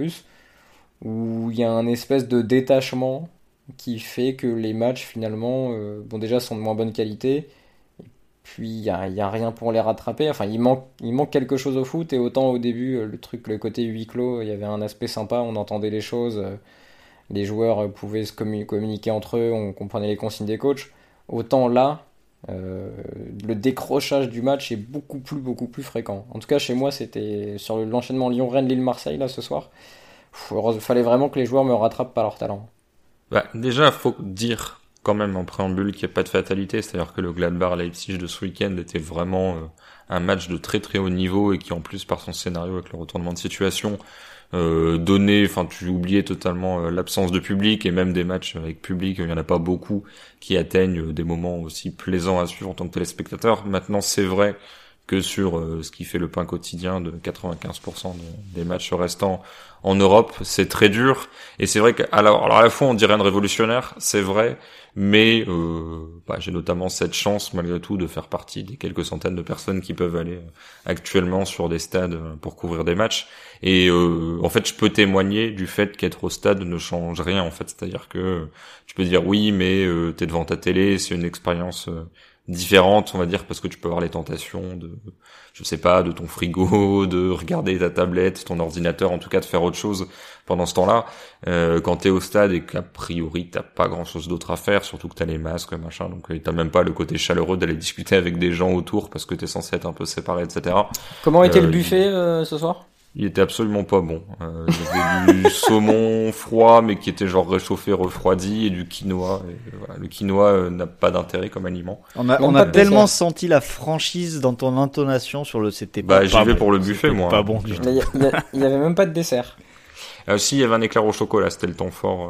où il y a un espèce de détachement qui fait que les matchs finalement bon déjà sont de moins bonne qualité, puis il y a rien pour les rattraper. Enfin, il manque quelque chose au foot, et autant au début, le côté huis clos, il y avait un aspect sympa, on entendait les choses, les joueurs pouvaient se communiquer entre eux, on comprenait les consignes des coachs. Autant là, le décrochage du match est beaucoup plus fréquent. En tout cas, chez moi, c'était sur l'enchaînement Lyon-Rennes, Lille-Marseille, là, ce soir. Il fallait vraiment que les joueurs me rattrapent par leur talent. Bah, déjà, faut dire quand même en préambule qu'il n'y a pas de fatalité, c'est-à-dire que le Gladbach-Leipzig de ce week-end était vraiment un match de très très haut niveau, et qui en plus par son scénario avec le retournement de situation enfin tu oubliais totalement l'absence de public, et même des matchs avec public, il y en a pas beaucoup qui atteignent des moments aussi plaisants à suivre en tant que téléspectateur. Maintenant c'est vrai que sur ce qui fait le pain quotidien de 95% des matchs restants en Europe, c'est très dur. Et c'est vrai alors à la fois on dirait un révolutionnaire, c'est vrai, mais j'ai notamment cette chance malgré tout de faire partie des quelques centaines de personnes qui peuvent aller actuellement sur des stades pour couvrir des matchs. Et en fait, je peux témoigner du fait qu'être au stade ne change rien en fait. C'est-à-dire que tu peux dire oui, mais t'es devant ta télé, c'est une expérience différente, on va dire, parce que tu peux avoir les tentations je sais pas, de ton frigo, de regarder ta tablette, ton ordinateur, en tout cas de faire autre chose pendant ce temps-là. Quand t'es au stade et qu'a priori t'as pas grand-chose d'autre à faire, surtout que t'as les masques, machin, donc t'as même pas le côté chaleureux d'aller discuter avec des gens autour parce que t'es censé être un peu séparé, etc. Comment était le buffet ce soir ? Il était absolument pas bon. Il y avait du saumon froid, mais qui était genre réchauffé, refroidi, et du quinoa. Et voilà, le quinoa n'a pas d'intérêt comme aliment. On a tellement senti la franchise dans ton intonation sur c'était pas j'y vais bon. pour le buffet, moi. Pas bon du tout. Il y avait même pas de dessert. Si, il y avait un éclair au chocolat, c'était le temps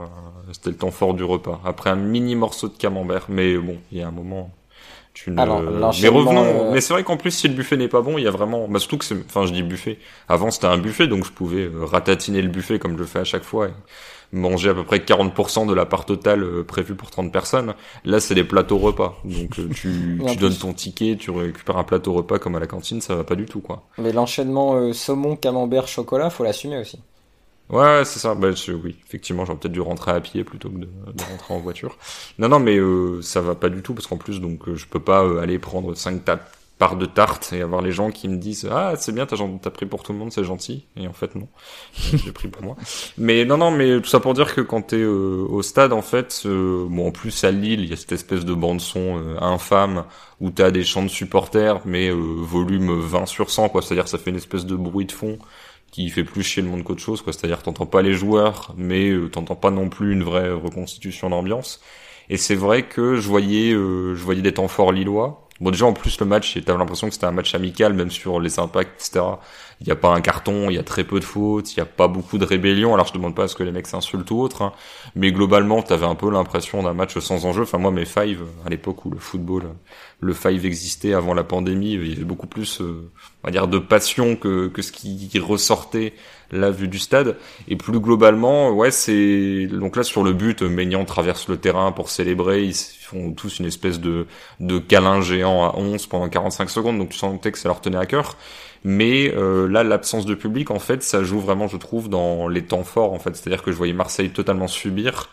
fort du repas. Après un mini morceau de camembert, mais bon, il y a un moment... Mais revenons. Mais c'est vrai qu'en plus, si le buffet n'est pas bon, il y a vraiment, surtout que je dis buffet. Avant, c'était un buffet, donc je pouvais ratatiner le buffet comme je le fais à chaque fois, et manger à peu près 40% de la part totale prévue pour 30 personnes. Là, c'est des plateaux repas. Donc, tu donnes ton ticket, tu récupères un plateau repas comme à la cantine, ça va pas du tout, quoi. Mais l'enchaînement saumon, camembert, chocolat, faut l'assumer aussi. Ouais, c'est ça. Oui, effectivement, j'aurais peut-être dû rentrer à pied plutôt que de rentrer en voiture. Non, mais ça va pas du tout, parce qu'en plus, donc, je peux pas aller prendre 5 parts de tarte et avoir les gens qui me disent ah c'est bien, t'as pris pour tout le monde, c'est gentil. Et en fait non, j'ai pris pour moi. Mais non, mais tout ça pour dire que quand t'es au stade, en fait, en plus à Lille, il y a cette espèce de bande son infâme où t'as des chants de supporters, mais volume 20/100, quoi. C'est-à-dire ça fait une espèce de bruit de fond qui fait plus chier le monde qu'autre chose, quoi. C'est-à-dire t'entends pas les joueurs, mais t'entends pas non plus une vraie reconstitution d'ambiance. Et c'est vrai que je voyais des temps forts lillois. Bon, déjà en plus le match, t'avais l'impression que c'était un match amical, même sur les impacts, etc. il y a pas un carton, il y a très peu de fautes, il y a pas beaucoup de rébellion. Alors je demande pas à ce que les mecs s'insultent ou autre, hein, mais globalement t'avais un peu l'impression d'un match sans enjeu. Enfin moi mes fives à l'époque où le football, le five existait avant la pandémie, il y avait beaucoup plus, on va dire, de passion que ce qui ressortait la vue du stade. Et plus globalement, ouais, c'est donc là sur le but, Maignan traverse le terrain pour célébrer, ils font tous une espèce de câlin géant à 11 pendant 45 secondes, donc tu sentais que ça leur tenait à cœur. Mais là, l'absence de public, en fait, ça joue vraiment, je trouve, dans les temps forts, en fait. C'est-à-dire que je voyais Marseille totalement subir,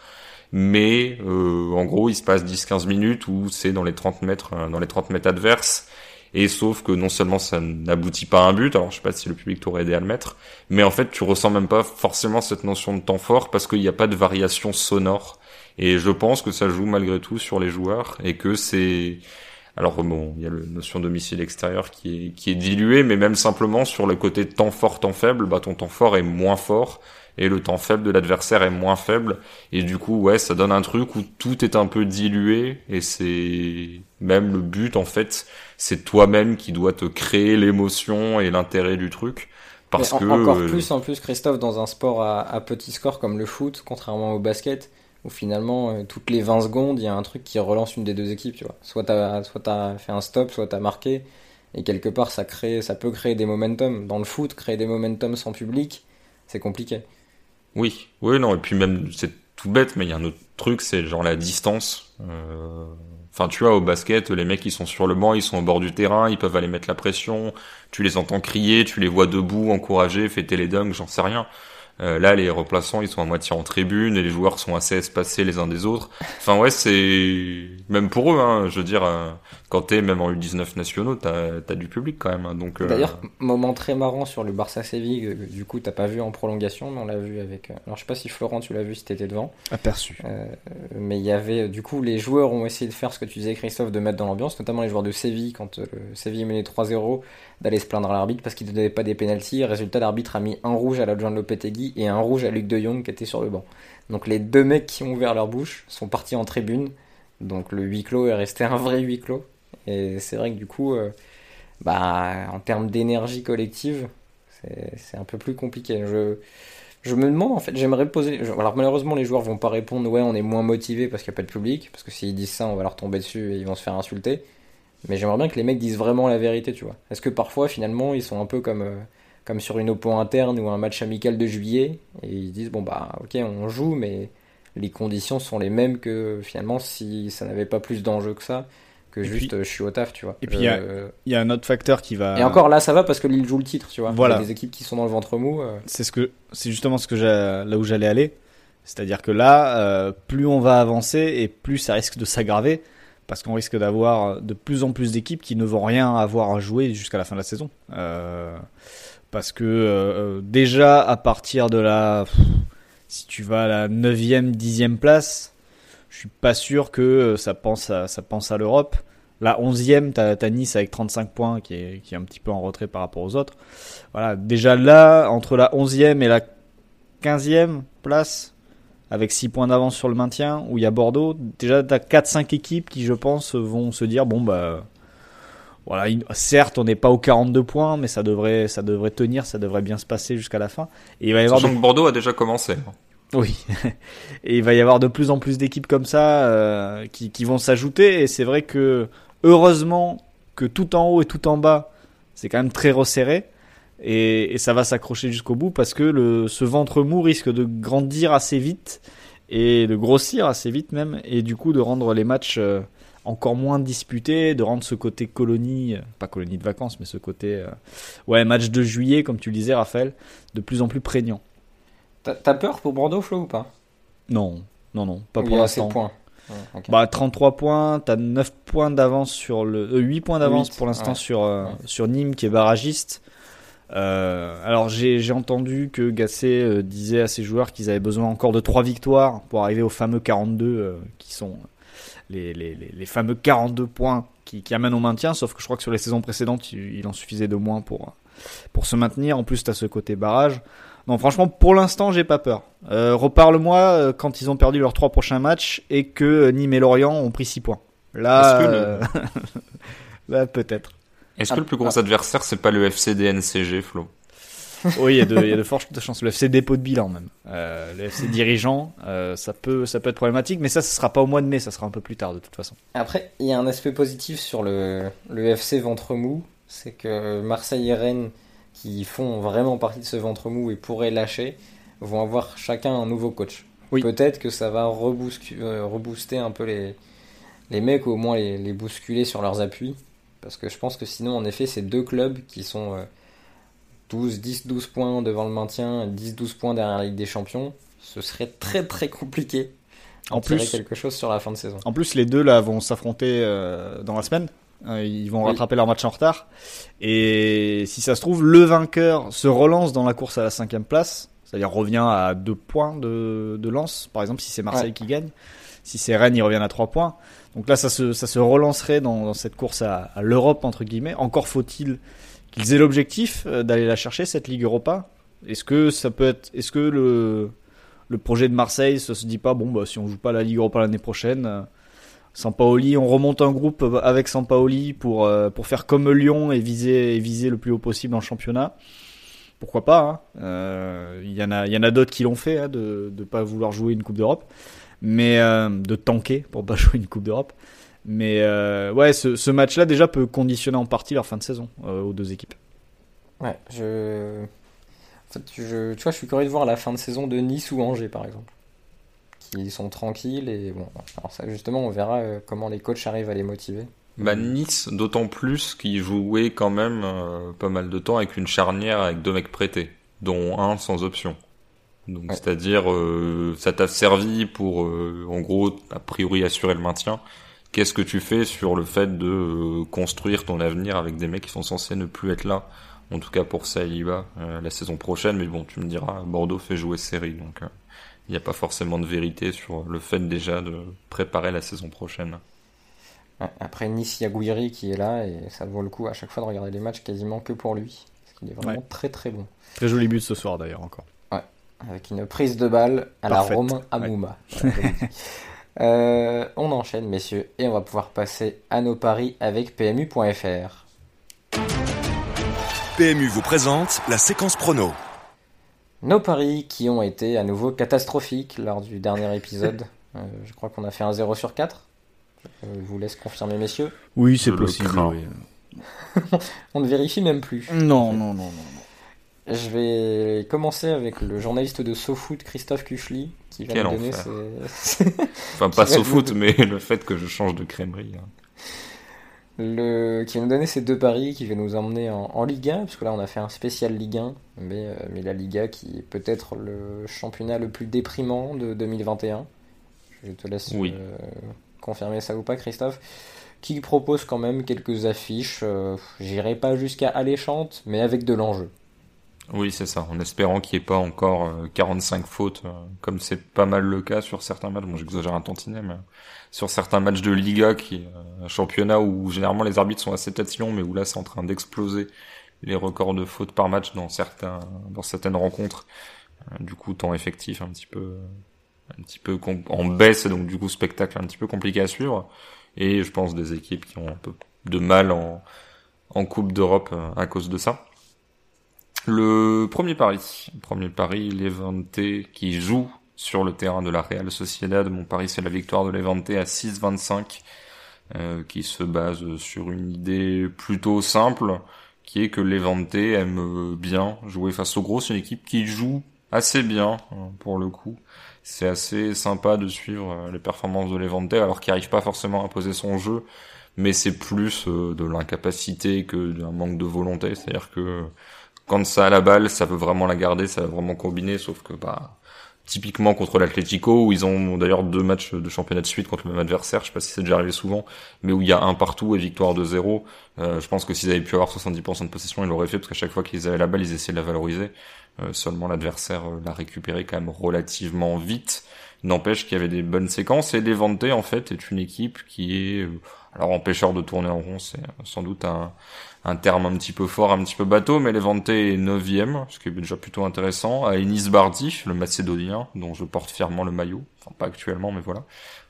mais en gros, il se passe 10-15 minutes où c'est dans les 30 mètres adverses. Et sauf que non seulement ça n'aboutit pas à un but, alors je sais pas si le public t'aurait aidé à le mettre, mais en fait tu ressens même pas forcément cette notion de temps fort parce qu'il n'y a pas de variation sonore. Et je pense que ça joue malgré tout sur les joueurs et que c'est... Alors bon, il y a la notion domicile extérieur qui est diluée, mais même simplement sur le côté temps fort, temps faible, bah ton temps fort est moins fort et le temps faible de l'adversaire est moins faible. Et du coup, ouais, ça donne un truc où tout est un peu dilué et c'est même le but en fait, c'est toi-même qui dois te créer l'émotion et l'intérêt du truc. Parce que encore plus en plus, Christophe, dans un sport à petit score comme le foot, contrairement au basket, où finalement toutes les 20 secondes il y a un truc qui relance une des deux équipes, tu vois. Soit t'as fait un stop, soit t'as marqué, et quelque part ça peut créer des momentum. Dans le foot, créer des momentum sans public, c'est compliqué. Oui, non, et puis même c'est tout bête, mais il y a un autre truc, c'est genre la distance. Enfin, tu vois, au basket, les mecs ils sont sur le banc, ils sont au bord du terrain, ils peuvent aller mettre la pression. Tu les entends crier, tu les vois debout, encourager, fêter les dunks, j'en sais rien. Là, les remplaçants, ils sont à moitié en tribune et les joueurs sont assez espacés les uns des autres. Enfin, ouais, c'est... Même pour eux, hein, je veux dire, quand t'es même en U19 nationaux, t'as du public quand même. Hein, donc, D'ailleurs, moment très marrant sur le Barça-Séville, du coup, t'as pas vu en prolongation, mais on l'a vu avec... Alors, je sais pas si Florent, tu l'as vu si t'étais devant. Aperçu. Mais il y avait... Du coup, les joueurs ont essayé de faire ce que tu disais, Christophe, de mettre dans l'ambiance, notamment les joueurs de Séville, quand Séville menait 3-0, d'aller se plaindre à l'arbitre parce qu'il ne donnait pas des pénaltys. Résultat, l'arbitre a mis un rouge à l'adjoint de Lopetegui et un rouge à Luc de Jong qui était sur le banc. Donc les deux mecs qui ont ouvert leur bouche sont partis en tribune. Donc le huis clos est resté un vrai huis clos. Et c'est vrai que du coup, en termes d'énergie collective, c'est un peu plus compliqué. Je me demande en fait, j'aimerais poser... Alors malheureusement les joueurs vont pas répondre ouais on est moins motivés parce qu'il n'y a pas de public. Parce que s'ils disent ça on va leur tomber dessus et ils vont se faire insulter. Mais j'aimerais bien que les mecs disent vraiment la vérité, tu vois. Est-ce que parfois, finalement, ils sont un peu comme sur une oppo interne ou un match amical de juillet, et ils disent, bon bah, ok, on joue, mais les conditions sont les mêmes que, finalement, si ça n'avait pas plus d'enjeu que ça, que juste je suis au taf, tu vois. Et puis, il y a un autre facteur qui va... Et encore là, ça va parce que Lille joue le titre, tu vois. Voilà. Il y a des équipes qui sont dans le ventre mou. C'est justement là où j'allais aller. C'est-à-dire que là, plus on va avancer et plus ça risque de s'aggraver. Parce qu'on risque d'avoir de plus en plus d'équipes qui ne vont rien avoir à jouer jusqu'à la fin de la saison. Parce que déjà, à partir de si tu vas à la 9e, 10e place, je suis pas sûr que ça pense à l'Europe. La 11e, t'as Nice avec 35 points qui est un petit peu en retrait par rapport aux autres. Voilà, déjà là, entre la 11e et la 15e place, avec 6 points d'avance sur le maintien, où il y a Bordeaux, déjà t'as 4-5 équipes qui, je pense, vont se dire, bon bah, voilà, certes on n'est pas aux 42 points, mais ça devrait tenir, ça devrait bien se passer jusqu'à la fin. Et il va y avoir sachant que Bordeaux a déjà commencé. Oui, et il va y avoir de plus en plus d'équipes comme ça qui vont s'ajouter, et c'est vrai que, heureusement, que tout en haut et tout en bas, c'est quand même très resserré. Et ça va s'accrocher jusqu'au bout parce que ce ventre mou risque de grandir assez vite et de grossir assez vite même, et du coup de rendre les matchs encore moins disputés, de rendre ce côté pas colonie de vacances, mais ce côté match de juillet, comme tu le disais Raphaël, de plus en plus prégnant. T'as peur pour Bordeaux, Flo, ou pas? Non, pas pour l'instant. l'instant. Points. Ouais, okay. 33 points, t'as 9 points d'avance 8 points d'avance pour l'instant sur Nîmes qui est barragiste. Alors j'ai entendu que Gasset disait à ses joueurs qu'ils avaient besoin encore de 3 victoires pour arriver aux fameux 42 qui sont les fameux 42 points qui amènent au maintien, sauf que je crois que sur les saisons précédentes il en suffisait de moins pour se maintenir. En plus t'as ce côté barrage. Non, franchement pour l'instant j'ai pas peur. Reparle-moi quand ils ont perdu leurs 3 prochains matchs et que Nîmes et Lorient ont pris 6 points. Là, là peut-être. Est-ce que le plus gros adversaire, c'est pas le FC DNCG, Flo? Oui, il y a de fortes chances. Le FC dépôt de bilan même. Le FC dirigeant, ça peut être problématique, mais ça sera pas au mois de mai, ça sera un peu plus tard de toute façon. Après, il y a un aspect positif sur le FC ventre mou, c'est que Marseille et Rennes, qui font vraiment partie de ce ventre mou et pourraient lâcher, vont avoir chacun un nouveau coach. Oui. Peut-être que ça va rebooster un peu les mecs, ou au moins les bousculer sur leurs appuis. Parce que je pense que sinon, en effet, ces deux clubs qui sont 10-12 points devant le maintien, 10-12 points derrière la Ligue des Champions, ce serait très très compliqué en tirer quelque chose sur la fin de saison. En plus, les deux là vont s'affronter dans la semaine. Ils vont rattraper leur match en retard. Et si ça se trouve, le vainqueur se relance dans la course à la 5e place. C'est-à-dire revient à 2 points de Lens, par exemple, si c'est Marseille qui gagne. Si c'est Rennes, ils reviennent à 3 points. Donc là, ça se relancerait dans cette course à l'Europe, entre guillemets. Encore faut-il qu'ils aient l'objectif d'aller la chercher, cette Ligue Europa. Est-ce que le projet de Marseille, ça se dit pas, si on joue pas la Ligue Europa l'année prochaine, Sampaoli, on remonte un groupe avec Sampaoli pour faire comme Lyon et viser le plus haut possible dans le championnat. Pourquoi pas, hein. Y en a d'autres qui l'ont fait, hein, de pas vouloir jouer une Coupe d'Europe, mais de tanker pour pas jouer une Coupe d'Europe. Mais ce match-là déjà peut conditionner en partie leur fin de saison aux deux équipes. Ouais, tu vois, je suis curieux de voir la fin de saison de Nice ou Angers, par exemple, qui sont tranquilles et bon. Alors ça, justement, on verra comment les coachs arrivent à les motiver. Nice, d'autant plus qu'ils jouaient quand même pas mal de temps avec une charnière avec 2 mecs prêtés, dont un sans option. Donc c'est-à-dire ça t'a servi pour en gros a priori assurer le maintien. Qu'est-ce que tu fais sur le fait de construire ton avenir avec des mecs qui sont censés ne plus être là, en tout cas pour Saliba la saison prochaine, mais bon, tu me diras, Bordeaux fait jouer série, donc il n'y a pas forcément de vérité sur le fait déjà de préparer la saison prochaine. Après Nice, il y a Gouiri qui est là et ça vaut le coup à chaque fois de regarder les matchs quasiment que pour lui, parce qu'il est vraiment très très bon. Très joli but ce soir d'ailleurs encore. Ouais, avec une prise de balle à la Romain Amouma. On enchaîne messieurs et on va pouvoir passer à nos paris avec PMU.fr. PMU vous présente la séquence prono. Nos paris qui ont été à nouveau catastrophiques lors du dernier épisode. Je crois qu'on a fait un 0 sur 4. Je vous laisse confirmer, messieurs. Oui, c'est possible. Oui. On ne vérifie même plus. Non. Je vais commencer avec le journaliste de SoFoot, Christophe Kuchli, qui va nous donner ses... Enfin, pas SoFoot, mais le fait que je change de crèmerie. Qui va nous donner ses 2 paris, qui va nous emmener en Ligue 1, parce que là on a fait un spécial Ligue 1, mais la Liga qui est peut-être le championnat le plus déprimant de 2021. Je te laisse confirmer ça ou pas, Christophe, qui propose quand même quelques affiches, j'irai pas jusqu'à alléchantes, mais avec de l'enjeu. Oui, c'est ça, en espérant qu'il n'y ait pas encore 45 fautes, comme c'est pas mal le cas sur certains matchs. Bon, j'exagère un tantinet, mais sur certains matchs de Liga, qui est un championnat où généralement les arbitres sont assez tatillons, mais où là c'est en train d'exploser les records de fautes par match dans certaines rencontres. Du coup, temps effectif un petit peu en baisse, et donc du coup spectacle un petit peu compliqué à suivre. Et je pense des équipes qui ont un peu de mal en Coupe d'Europe à cause de ça. Le premier pari, Levante qui joue sur le terrain de la Real Sociedad. Mon pari, c'est la victoire de Levante à 6,25, qui se base sur une idée plutôt simple, qui est que Levante aime bien jouer face aux gros. C'est une équipe qui joue assez bien, pour le coup. C'est assez sympa de suivre les performances de Levante, alors qu'il n'arrive pas forcément à imposer son jeu, mais c'est plus de l'incapacité que d'un manque de volonté. C'est-à-dire que quand ça a la balle, ça veut vraiment la garder, ça veut vraiment combiner, sauf que typiquement contre l'Atlético, où ils ont d'ailleurs 2 matchs de championnat de suite contre le même adversaire, je sais pas si c'est déjà arrivé souvent, mais où il y a un partout et victoire de 0, je pense que s'ils avaient pu avoir 70% de possession, ils l'auraient fait, parce qu'à chaque fois qu'ils avaient la balle, ils essayaient de la valoriser. Seulement l'adversaire l'a récupéré quand même relativement vite. N'empêche qu'il y avait des bonnes séquences, et Levante en fait est une équipe qui est alors empêcheur de tourner en rond, c'est sans doute un terme un petit peu fort, un petit peu bateau, mais Levante est 9e, ce qui est déjà plutôt intéressant, à Enis Bardi, le Macédonien, dont je porte fièrement le maillot, enfin pas actuellement, mais voilà,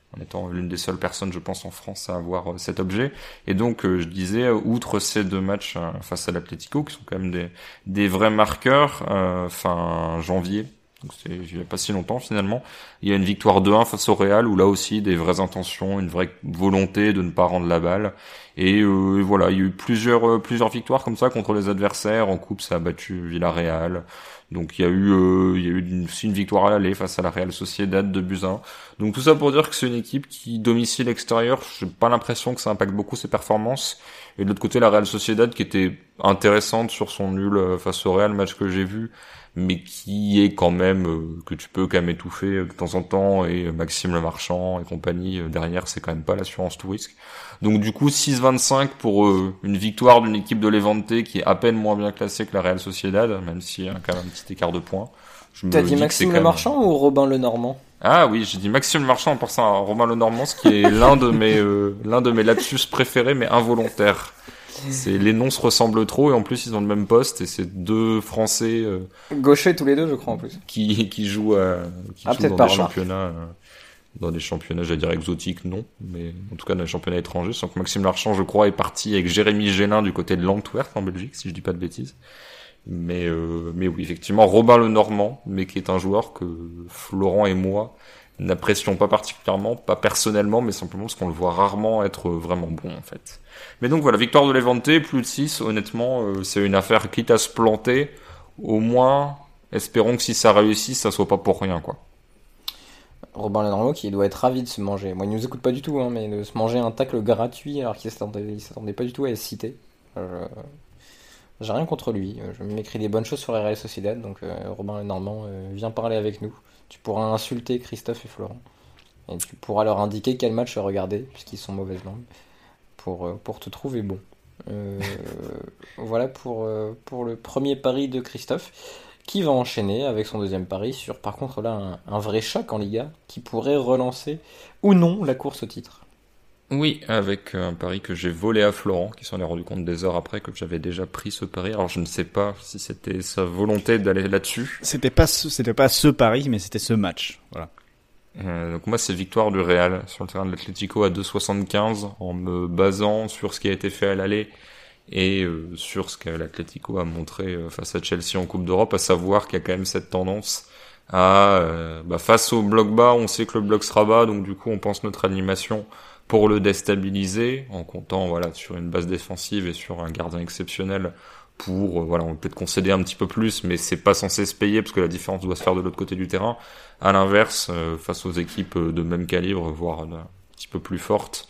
en étant l'une des seules personnes, je pense, en France à avoir cet objet. Et donc, je disais, outre ces 2 matchs face à l'Atlético, qui sont quand même des vrais marqueurs, fin janvier, donc il n'y a pas si longtemps finalement, il y a une victoire 2-1 face au Real, où là aussi, des vraies intentions, une vraie volonté de ne pas rendre la balle. Et voilà, il y a eu plusieurs victoires comme ça contre les adversaires. En coupe, ça a battu Villarreal. Donc il y a eu aussi une victoire à l'aller face à la Real Sociedad de buts à 1. Donc tout ça pour dire que c'est une équipe qui, domicile extérieur, j'ai pas l'impression que ça impacte beaucoup ses performances. Et de l'autre côté, la Real Sociedad qui était intéressante sur son nul face au Real, match que j'ai vu, mais qui est quand même que tu peux quand même étouffer de temps en temps, et Maxime Le Marchand et compagnie derrière, c'est quand même pas l'assurance tout risque. Donc du coup 6-25 pour une victoire d'une équipe de Levante qui est à peine moins bien classée que la Real Sociedad, même s'il y a quand même un petit écart de points. T'as dit Maxime Le Marchand ou Robin Le Normand? Ah oui, j'ai dit Maxime Le Marchand en pensant à Robin Le Normand, ce qui est l'un de mes lapsus préférés mais involontaires. Les noms se ressemblent trop, et en plus ils ont le même poste, et c'est 2 Français gauchers tous les 2, je crois, en plus, qui jouent dans des championnats, j'allais dire exotiques, non, mais en tout cas dans les championnats étrangers. Sans que Maxime Marchand, je crois, est parti avec Jérémy Gélin du côté de l'Antwerp en Belgique, si je dis pas de bêtises. Mais oui, effectivement, Robin Le Normand, mais qui est un joueur que Florent et moi n'apprécions pas particulièrement, pas personnellement, mais simplement parce qu'on le voit rarement être vraiment bon, en fait. Mais donc voilà, victoire de Levante, plus de 6, honnêtement, c'est une affaire quitte à se planter. Au moins, espérons que si ça réussit, ça soit pas pour rien, quoi. Robin Le Normand qui doit être ravi de se manger. Moi, il nous écoute pas du tout, hein, mais de se manger un tacle gratuit alors qu'il s'attendait pas du tout à être cité. J'ai rien contre lui. Je m'écris des bonnes choses sur la Real Sociedad, donc Robin Le Normand, viens parler avec nous. Tu pourras insulter Christophe et Florent. Et tu pourras leur indiquer quel match regarder, puisqu'ils sont mauvaises langues, pour te trouver bon. Voilà pour le premier pari de Christophe, qui va enchaîner avec son deuxième pari sur, par contre là, un vrai choc en Liga, qui pourrait relancer ou non la course au titre. Oui, avec un pari que j'ai volé à Florent, qui s'en est rendu compte des heures après que j'avais déjà pris ce pari. Alors je ne sais pas si c'était sa volonté d'aller là-dessus. C'était pas ce pari, mais c'était ce match. Voilà. Donc moi c'est victoire du Real sur le terrain de l'Atlético à 2,75, en me basant sur ce qui a été fait à l'aller et sur ce que l'Atlético a montré face à Chelsea en Coupe d'Europe, à savoir qu'il y a quand même cette tendance à face au bloc bas, on sait que le bloc sera bas, donc du coup on pense notre animation pour le déstabiliser, en comptant sur une base défensive et sur un gardien exceptionnel pour on peut peut-être concéder un petit peu plus, mais c'est pas censé se payer parce que la différence doit se faire de l'autre côté du terrain. À l'inverse, face aux équipes de même calibre, voire un petit peu plus fortes,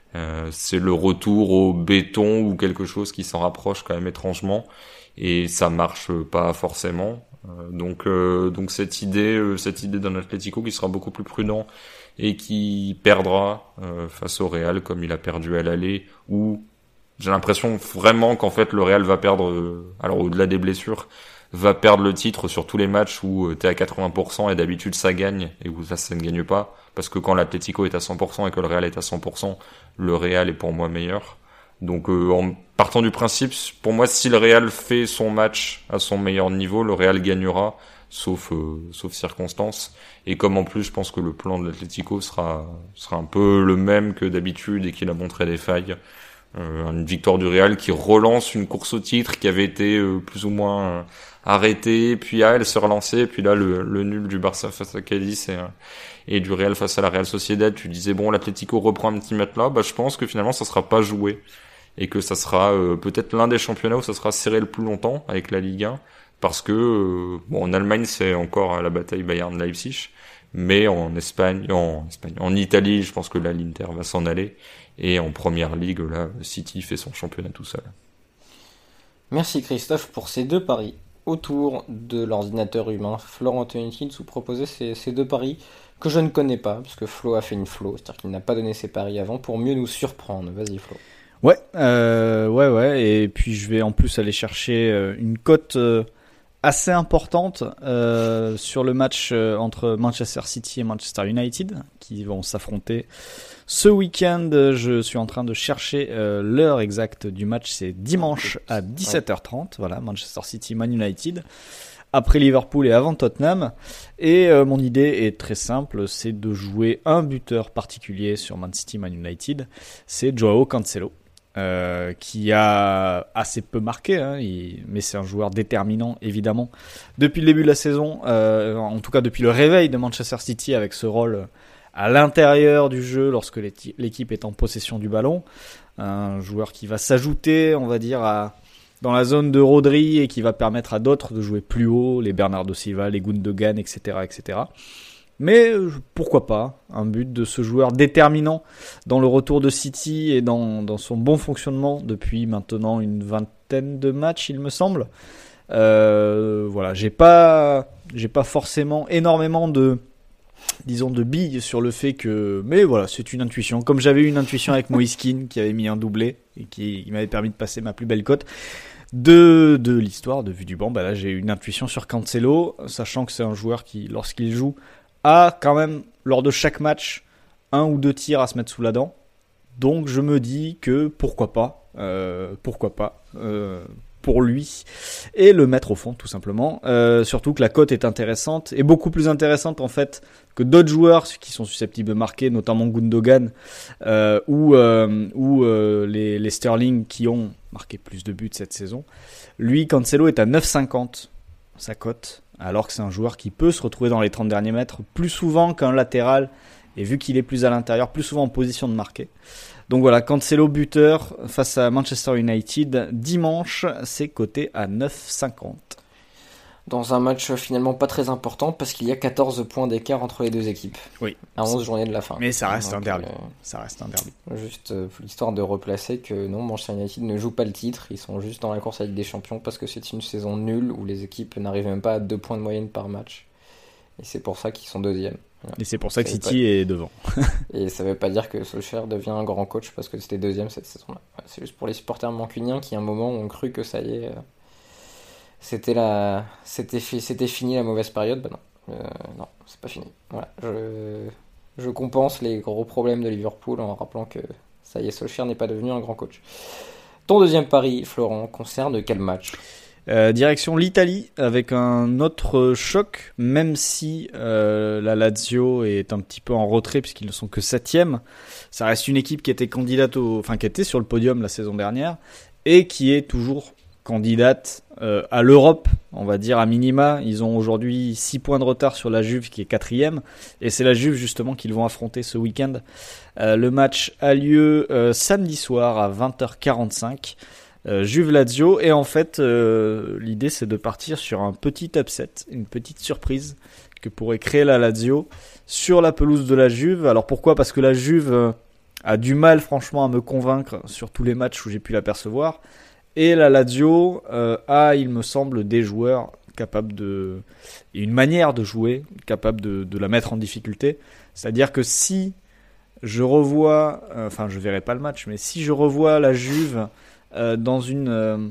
c'est le retour au béton ou quelque chose qui s'en rapproche quand même étrangement, et ça marche pas forcément. Donc cette idée d'un Atlético qui sera beaucoup plus prudent et qui perdra face au Real comme il a perdu à l'aller, où j'ai l'impression vraiment qu'en fait le Real va perdre, alors au-delà des blessures, va perdre le titre sur tous les matchs où t'es à 80% et d'habitude ça gagne, et où ça ne gagne pas, parce que quand l'Atlético est à 100% et que le Real est à 100%, le Real est pour moi meilleur. Donc en partant du principe, pour moi, si le Real fait son match à son meilleur niveau, le Real gagnera, sauf circonstances. Et comme en plus je pense que le plan de l'Atlético sera un peu le même que d'habitude et qu'il a montré des failles, une victoire du Real qui relance une course au titre qui avait été plus ou moins arrêtée, puis elle s'est relancée, puis là le nul du Barça face à Cadiz et du Real face à la Real Sociedad, tu disais bon, l'Atlético reprend un petit matelas, je pense que finalement ça sera pas joué, et que ça sera peut-être l'un des championnats où ça sera serré le plus longtemps avec la Ligue 1, parce que en Allemagne c'est encore la bataille Bayern-Leipzig, mais en Italie, je pense que là l'Inter va s'en aller, et en Première Ligue, là City fait son championnat tout seul. Merci Christophe pour ces deux paris autour de l'ordinateur humain. Florent Antonetti nous proposait ces deux paris que je ne connais pas, parce que Flo a fait une Flo, c'est-à-dire qu'il n'a pas donné ses paris avant pour mieux nous surprendre. Vas-y Flo. Ouais, et puis je vais en plus aller chercher une cote assez importante sur le match entre Manchester City et Manchester United, qui vont s'affronter ce week-end. Je suis en train de chercher l'heure exacte du match, c'est dimanche à 17h30, voilà, Manchester City, Man United. après Liverpool et avant Tottenham. Et mon idée est très simple, c'est de jouer un buteur particulier sur Man City, Man United. C'est Joao Cancelo, qui a assez peu marqué, hein, mais c'est un joueur déterminant évidemment depuis le début de la saison, en tout cas depuis le réveil de Manchester City avec ce rôle à l'intérieur du jeu lorsque l'équipe est en possession du ballon. Un joueur qui va s'ajouter, on va dire, dans la zone de Rodri et qui va permettre à d'autres de jouer plus haut, les Bernardo Silva, les Gundogan, etc., etc. Mais pourquoi pas un but de ce joueur déterminant dans le retour de City et dans son bon fonctionnement depuis maintenant une vingtaine de matchs, il me semble. Voilà, j'ai pas forcément énormément de billes sur le fait que, mais voilà, c'est une intuition. Comme j'avais eu une intuition avec Moïse Kean qui avait mis un doublé et qui m'avait permis de passer ma plus belle cote de l'histoire de vue du banc. Bah là, j'ai eu une intuition sur Cancelo, sachant que c'est un joueur qui, lorsqu'il joue, a quand même, lors de chaque match, 1 ou 2 tirs à se mettre sous la dent. Donc je me dis que pourquoi pas pour lui et le mettre au fond tout simplement. Surtout que la cote est intéressante et beaucoup plus intéressante en fait que d'autres joueurs qui sont susceptibles de marquer, notamment Gundogan ou les Sterling qui ont marqué plus de buts cette saison. Lui, Cancelo est à 9,50 sa cote, alors que c'est un joueur qui peut se retrouver dans les 30 derniers mètres plus souvent qu'un latéral, et vu qu'il est plus à l'intérieur, plus souvent en position de marquer. Donc voilà, Cancelo buteur face à Manchester United dimanche, c'est coté à 9,50. Dans un match finalement pas très important parce qu'il y a 14 points d'écart entre les deux équipes. Oui. À 11 journées de la fin. Mais ça reste un derby. Ça reste un derby. Juste pour l'histoire de replacer que non, Manchester United ne joue pas le titre, ils sont juste dans la course à la Ligue des Champions parce que c'est une saison nulle où les équipes n'arrivent même pas à 2 points de moyenne par match. Et c'est pour ça qu'ils sont deuxièmes. Voilà. Et c'est pour ça que City est devant. Et ça veut pas dire que Solskjaer devient un grand coach parce que c'était deuxième cette saison-là. C'est juste pour les supporters mancuniens qui à un moment ont cru que ça y est, c'était fini la mauvaise période. Bah non, non, c'est pas fini. Voilà, je compense les gros problèmes de Liverpool en rappelant que ça y est, Solskjaer n'est pas devenu un grand coach. Ton deuxième pari, Florent, concerne quel match ? Direction l'Italie avec un autre choc, même si la Lazio est un petit peu en retrait puisqu'ils ne sont que 7e. Ça reste une équipe qui était qui était sur le podium la saison dernière et qui est toujours candidate à l'Europe, on va dire à minima. Ils ont aujourd'hui 6 points de retard sur la Juve qui est 4e et c'est la Juve justement qu'ils vont affronter ce week-end. Le match a lieu samedi soir à 20h45. Juve Lazio, et en fait l'idée c'est de partir sur un petit upset, une petite surprise que pourrait créer la Lazio sur la pelouse de la Juve. Alors pourquoi ? Parce que la Juve a du mal franchement à me convaincre sur tous les matchs où j'ai pu l'apercevoir, et la Lazio a, il me semble, des joueurs capables et une manière de jouer capable de la mettre en difficulté. C'est-à-dire que si je revois, je verrai pas le match, mais si je revois la Juve dans une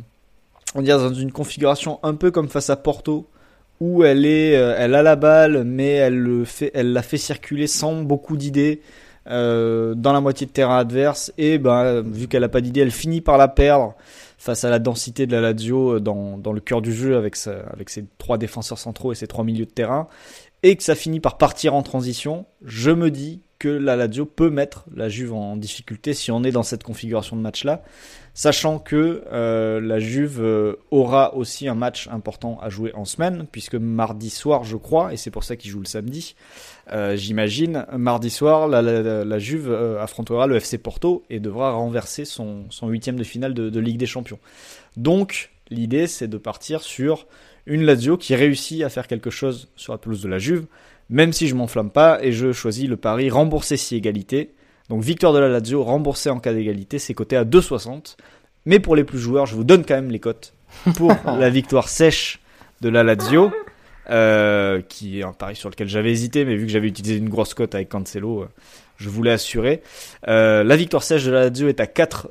configuration un peu comme face à Porto, où elle a la balle, mais elle la fait circuler sans beaucoup d'idées dans la moitié de terrain adverse, et vu qu'elle a pas d'idée, elle finit par la perdre face à la densité de la Lazio dans le cœur du jeu avec ses 3 défenseurs centraux et ses 3 milieux de terrain, et que ça finit par partir en transition. Je me dis que la Lazio peut mettre la Juve en difficulté si on est dans cette configuration de match-là, sachant que la Juve aura aussi un match important à jouer en semaine, puisque mardi soir, je crois, et c'est pour ça qu'ils jouent le samedi, j'imagine, mardi soir, la Juve affrontera le FC Porto et devra renverser son 8e de finale de Ligue des Champions. Donc, l'idée, c'est de partir sur une Lazio qui réussit à faire quelque chose sur la pelouse de la Juve, même si je m'enflamme pas, et je choisis le pari remboursé si égalité. Donc victoire de la Lazio, remboursé en cas d'égalité, c'est coté à 2,60. Mais pour les plus joueurs, je vous donne quand même les cotes pour la victoire sèche de la Lazio, qui est un pari sur lequel j'avais hésité, mais vu que j'avais utilisé une grosse cote avec Cancelo, je voulais assurer. La victoire sèche de la Lazio est à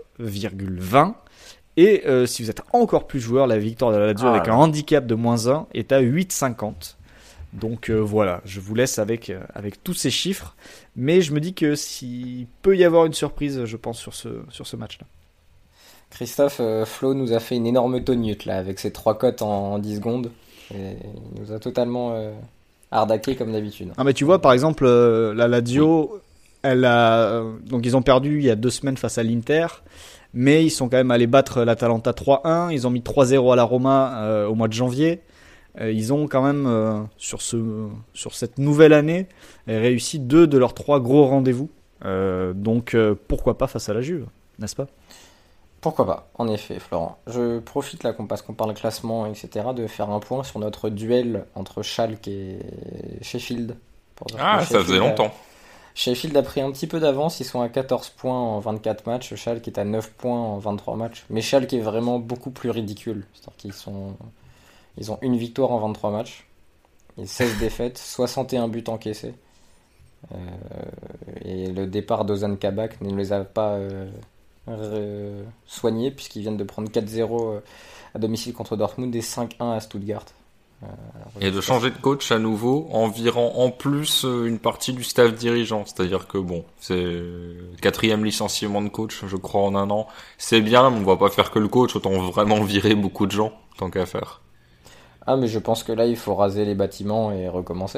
4,20. Et si vous êtes encore plus joueur, la victoire de la Lazio avec un handicap de -1 est à 8,50. Donc voilà, je vous laisse avec tous ces chiffres. Mais je me dis que s'il peut y avoir une surprise, je pense, sur ce match-là. Christophe, Flo nous a fait une énorme tonute là, avec ses 3 cotes en 10 secondes. Il nous a totalement ardaqué comme d'habitude. Ah, mais tu vois, par exemple, la Lazio, donc ils ont perdu il y a 2 semaines face à l'Inter, mais ils sont quand même allés battre l'Atalanta 3-1. Ils ont mis 3-0 à la Roma au mois de janvier. Ils ont quand même, sur cette nouvelle année, réussi 2 de leurs 3 gros rendez-vous. Donc pourquoi pas face à la Juve, n'est-ce pas ? Pourquoi pas, en effet, Florent. Je profite là, parce qu'on parle classement, etc., de faire un point sur notre duel entre Schalke et Sheffield. Pour dire que Ça faisait longtemps. Sheffield a pris un petit peu d'avance, ils sont à 14 points en 24 matchs, Schalke est à 9 points en 23 matchs. Mais Schalke est vraiment beaucoup plus ridicule. C'est-à-dire ils ont une victoire en 23 matchs, et 16 défaites, 61 buts encaissés. Et le départ d'Ozan Kabak ne les a pas soignés, puisqu'ils viennent de prendre 4-0 à domicile contre Dortmund et 5-1 à Stuttgart. Et de changer de coach à nouveau en virant en plus une partie du staff dirigeant. C'est-à-dire que c'est 4e licenciement de coach, je crois, en un an. C'est bien, mais on va pas faire que le coach, autant vraiment virer beaucoup de gens, tant qu'à faire. Ah, mais je pense que là, il faut raser les bâtiments et recommencer.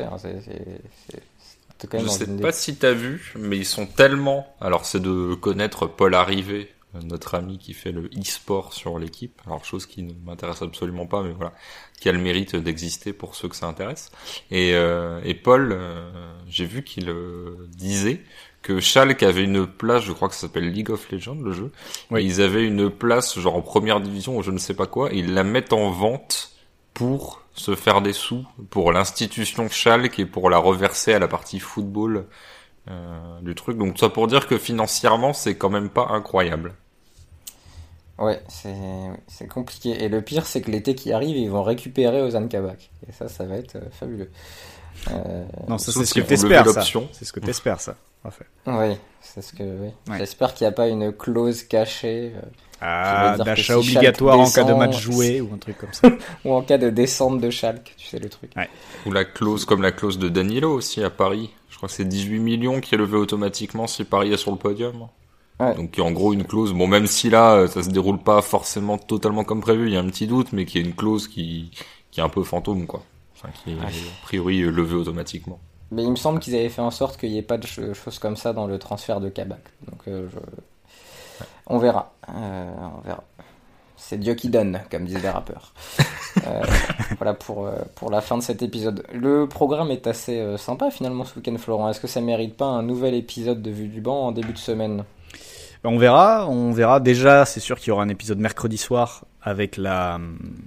Je sais pas si t'as vu, mais ils sont tellement... Alors, c'est de connaître Paul Arrivé, notre ami qui fait le e-sport sur l'équipe. Alors, chose qui ne m'intéresse absolument pas, mais voilà, qui a le mérite d'exister pour ceux que ça intéresse. Et Paul, j'ai vu qu'il disait que Schalke avait une place, je crois que ça s'appelle League of Legends, le jeu. Oui. Et ils avaient une place, genre en première division ou je ne sais pas quoi, et ils la mettent en vente pour se faire des sous pour l'institution Schalke et pour la reverser à la partie football du truc. Donc ça pour dire que financièrement, c'est quand même pas incroyable. Ouais, c'est compliqué. Et le pire, c'est que l'été qui arrive, ils vont récupérer Ozan Kabak. Et ça va être fabuleux. Non, ça c'est ce que t'espères, ça. C'est ce que t'espères, ça. Parfait. Oui, c'est ce que. Oui. Ouais. J'espère qu'il n'y a pas une clause cachée. D'achat obligatoire en cas de match joué ou un truc comme ça. Ou en cas de descente de Schalke, tu sais le truc. Ouais. Ou la clause comme la clause de Danilo aussi à Paris. Je crois que c'est 18 millions qui est levé automatiquement si Paris est sur le podium. Ouais. Donc il y a en gros une clause, bon même si là ça se déroule pas forcément totalement comme prévu, il y a un petit doute, mais qui est une clause qui est un peu fantôme quoi. Enfin qui est a priori levée automatiquement. Mais il me semble qu'ils avaient fait en sorte qu'il n'y ait pas de choses comme ça dans le transfert de Kabak. Donc on verra. On verra. C'est Dieu qui donne, comme disent les rappeurs. Voilà pour la fin de cet épisode. Le programme est assez sympa finalement ce week-end, Florent. Est-ce que ça mérite pas un nouvel épisode de Vue du banc en début de semaine ? On verra. Déjà, c'est sûr qu'il y aura un épisode mercredi soir avec le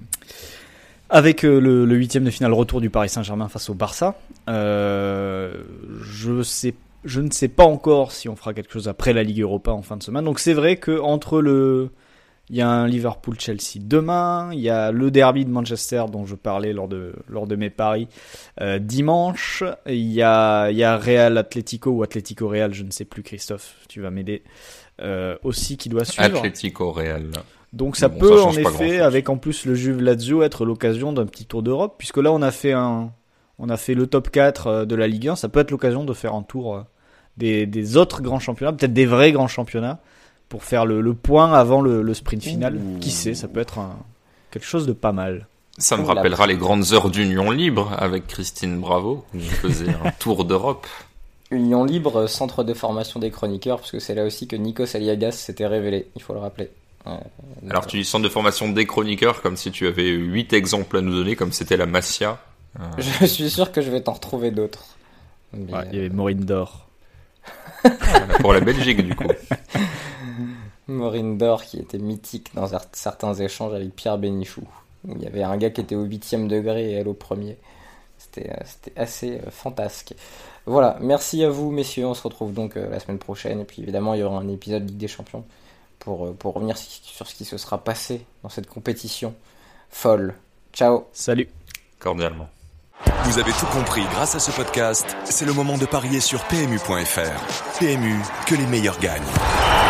8e de finale retour du Paris Saint-Germain face au Barça. Je ne sais pas encore si on fera quelque chose après la Ligue Europa en fin de semaine. Donc c'est vrai que il y a un Liverpool-Chelsea demain, il y a le derby de Manchester dont je parlais lors de mes paris dimanche, il y a Real Atlético ou Atlético Real, je ne sais plus, Christophe, tu vas m'aider, aussi qui doit suivre. Atlético Real. Donc ça peut en effet, avec en plus le Juve Lazio, être l'occasion d'un petit tour d'Europe, puisque là on a fait le top 4 de la Ligue 1, ça peut être l'occasion de faire un tour des autres grands championnats, peut-être des vrais grands championnats, pour faire le point avant le sprint final. Qui sait, ça peut être quelque chose de pas mal. Ça me rappellera les grandes heures d'Union Libre avec Christine Bravo, où on faisait un tour d'Europe. Union Libre, centre de formation des chroniqueurs, parce que c'est là aussi que Nikos Aliagas s'était révélé, il faut le rappeler. Alors tu dis centre de formation des chroniqueurs, comme si tu avais 8 exemples à nous donner, comme c'était la Masia. Je suis sûr que je vais t'en retrouver d'autres. Mais il y avait Maureen Dor. Pour la Belgique, du coup. Maureen Dor qui était mythique dans certains échanges avec Pierre Bénichou. Où il y avait un gars qui était au 8e degré et elle au 1er. C'était assez fantasque. Voilà, merci à vous messieurs, on se retrouve donc la semaine prochaine. Et puis évidemment il y aura un épisode Ligue des Champions pour revenir sur ce qui se sera passé dans cette compétition folle. Ciao. Salut. Cordialement. Vous avez tout compris grâce à ce podcast. C'est le moment de parier sur PMU.fr. PMU, que les meilleurs gagnent.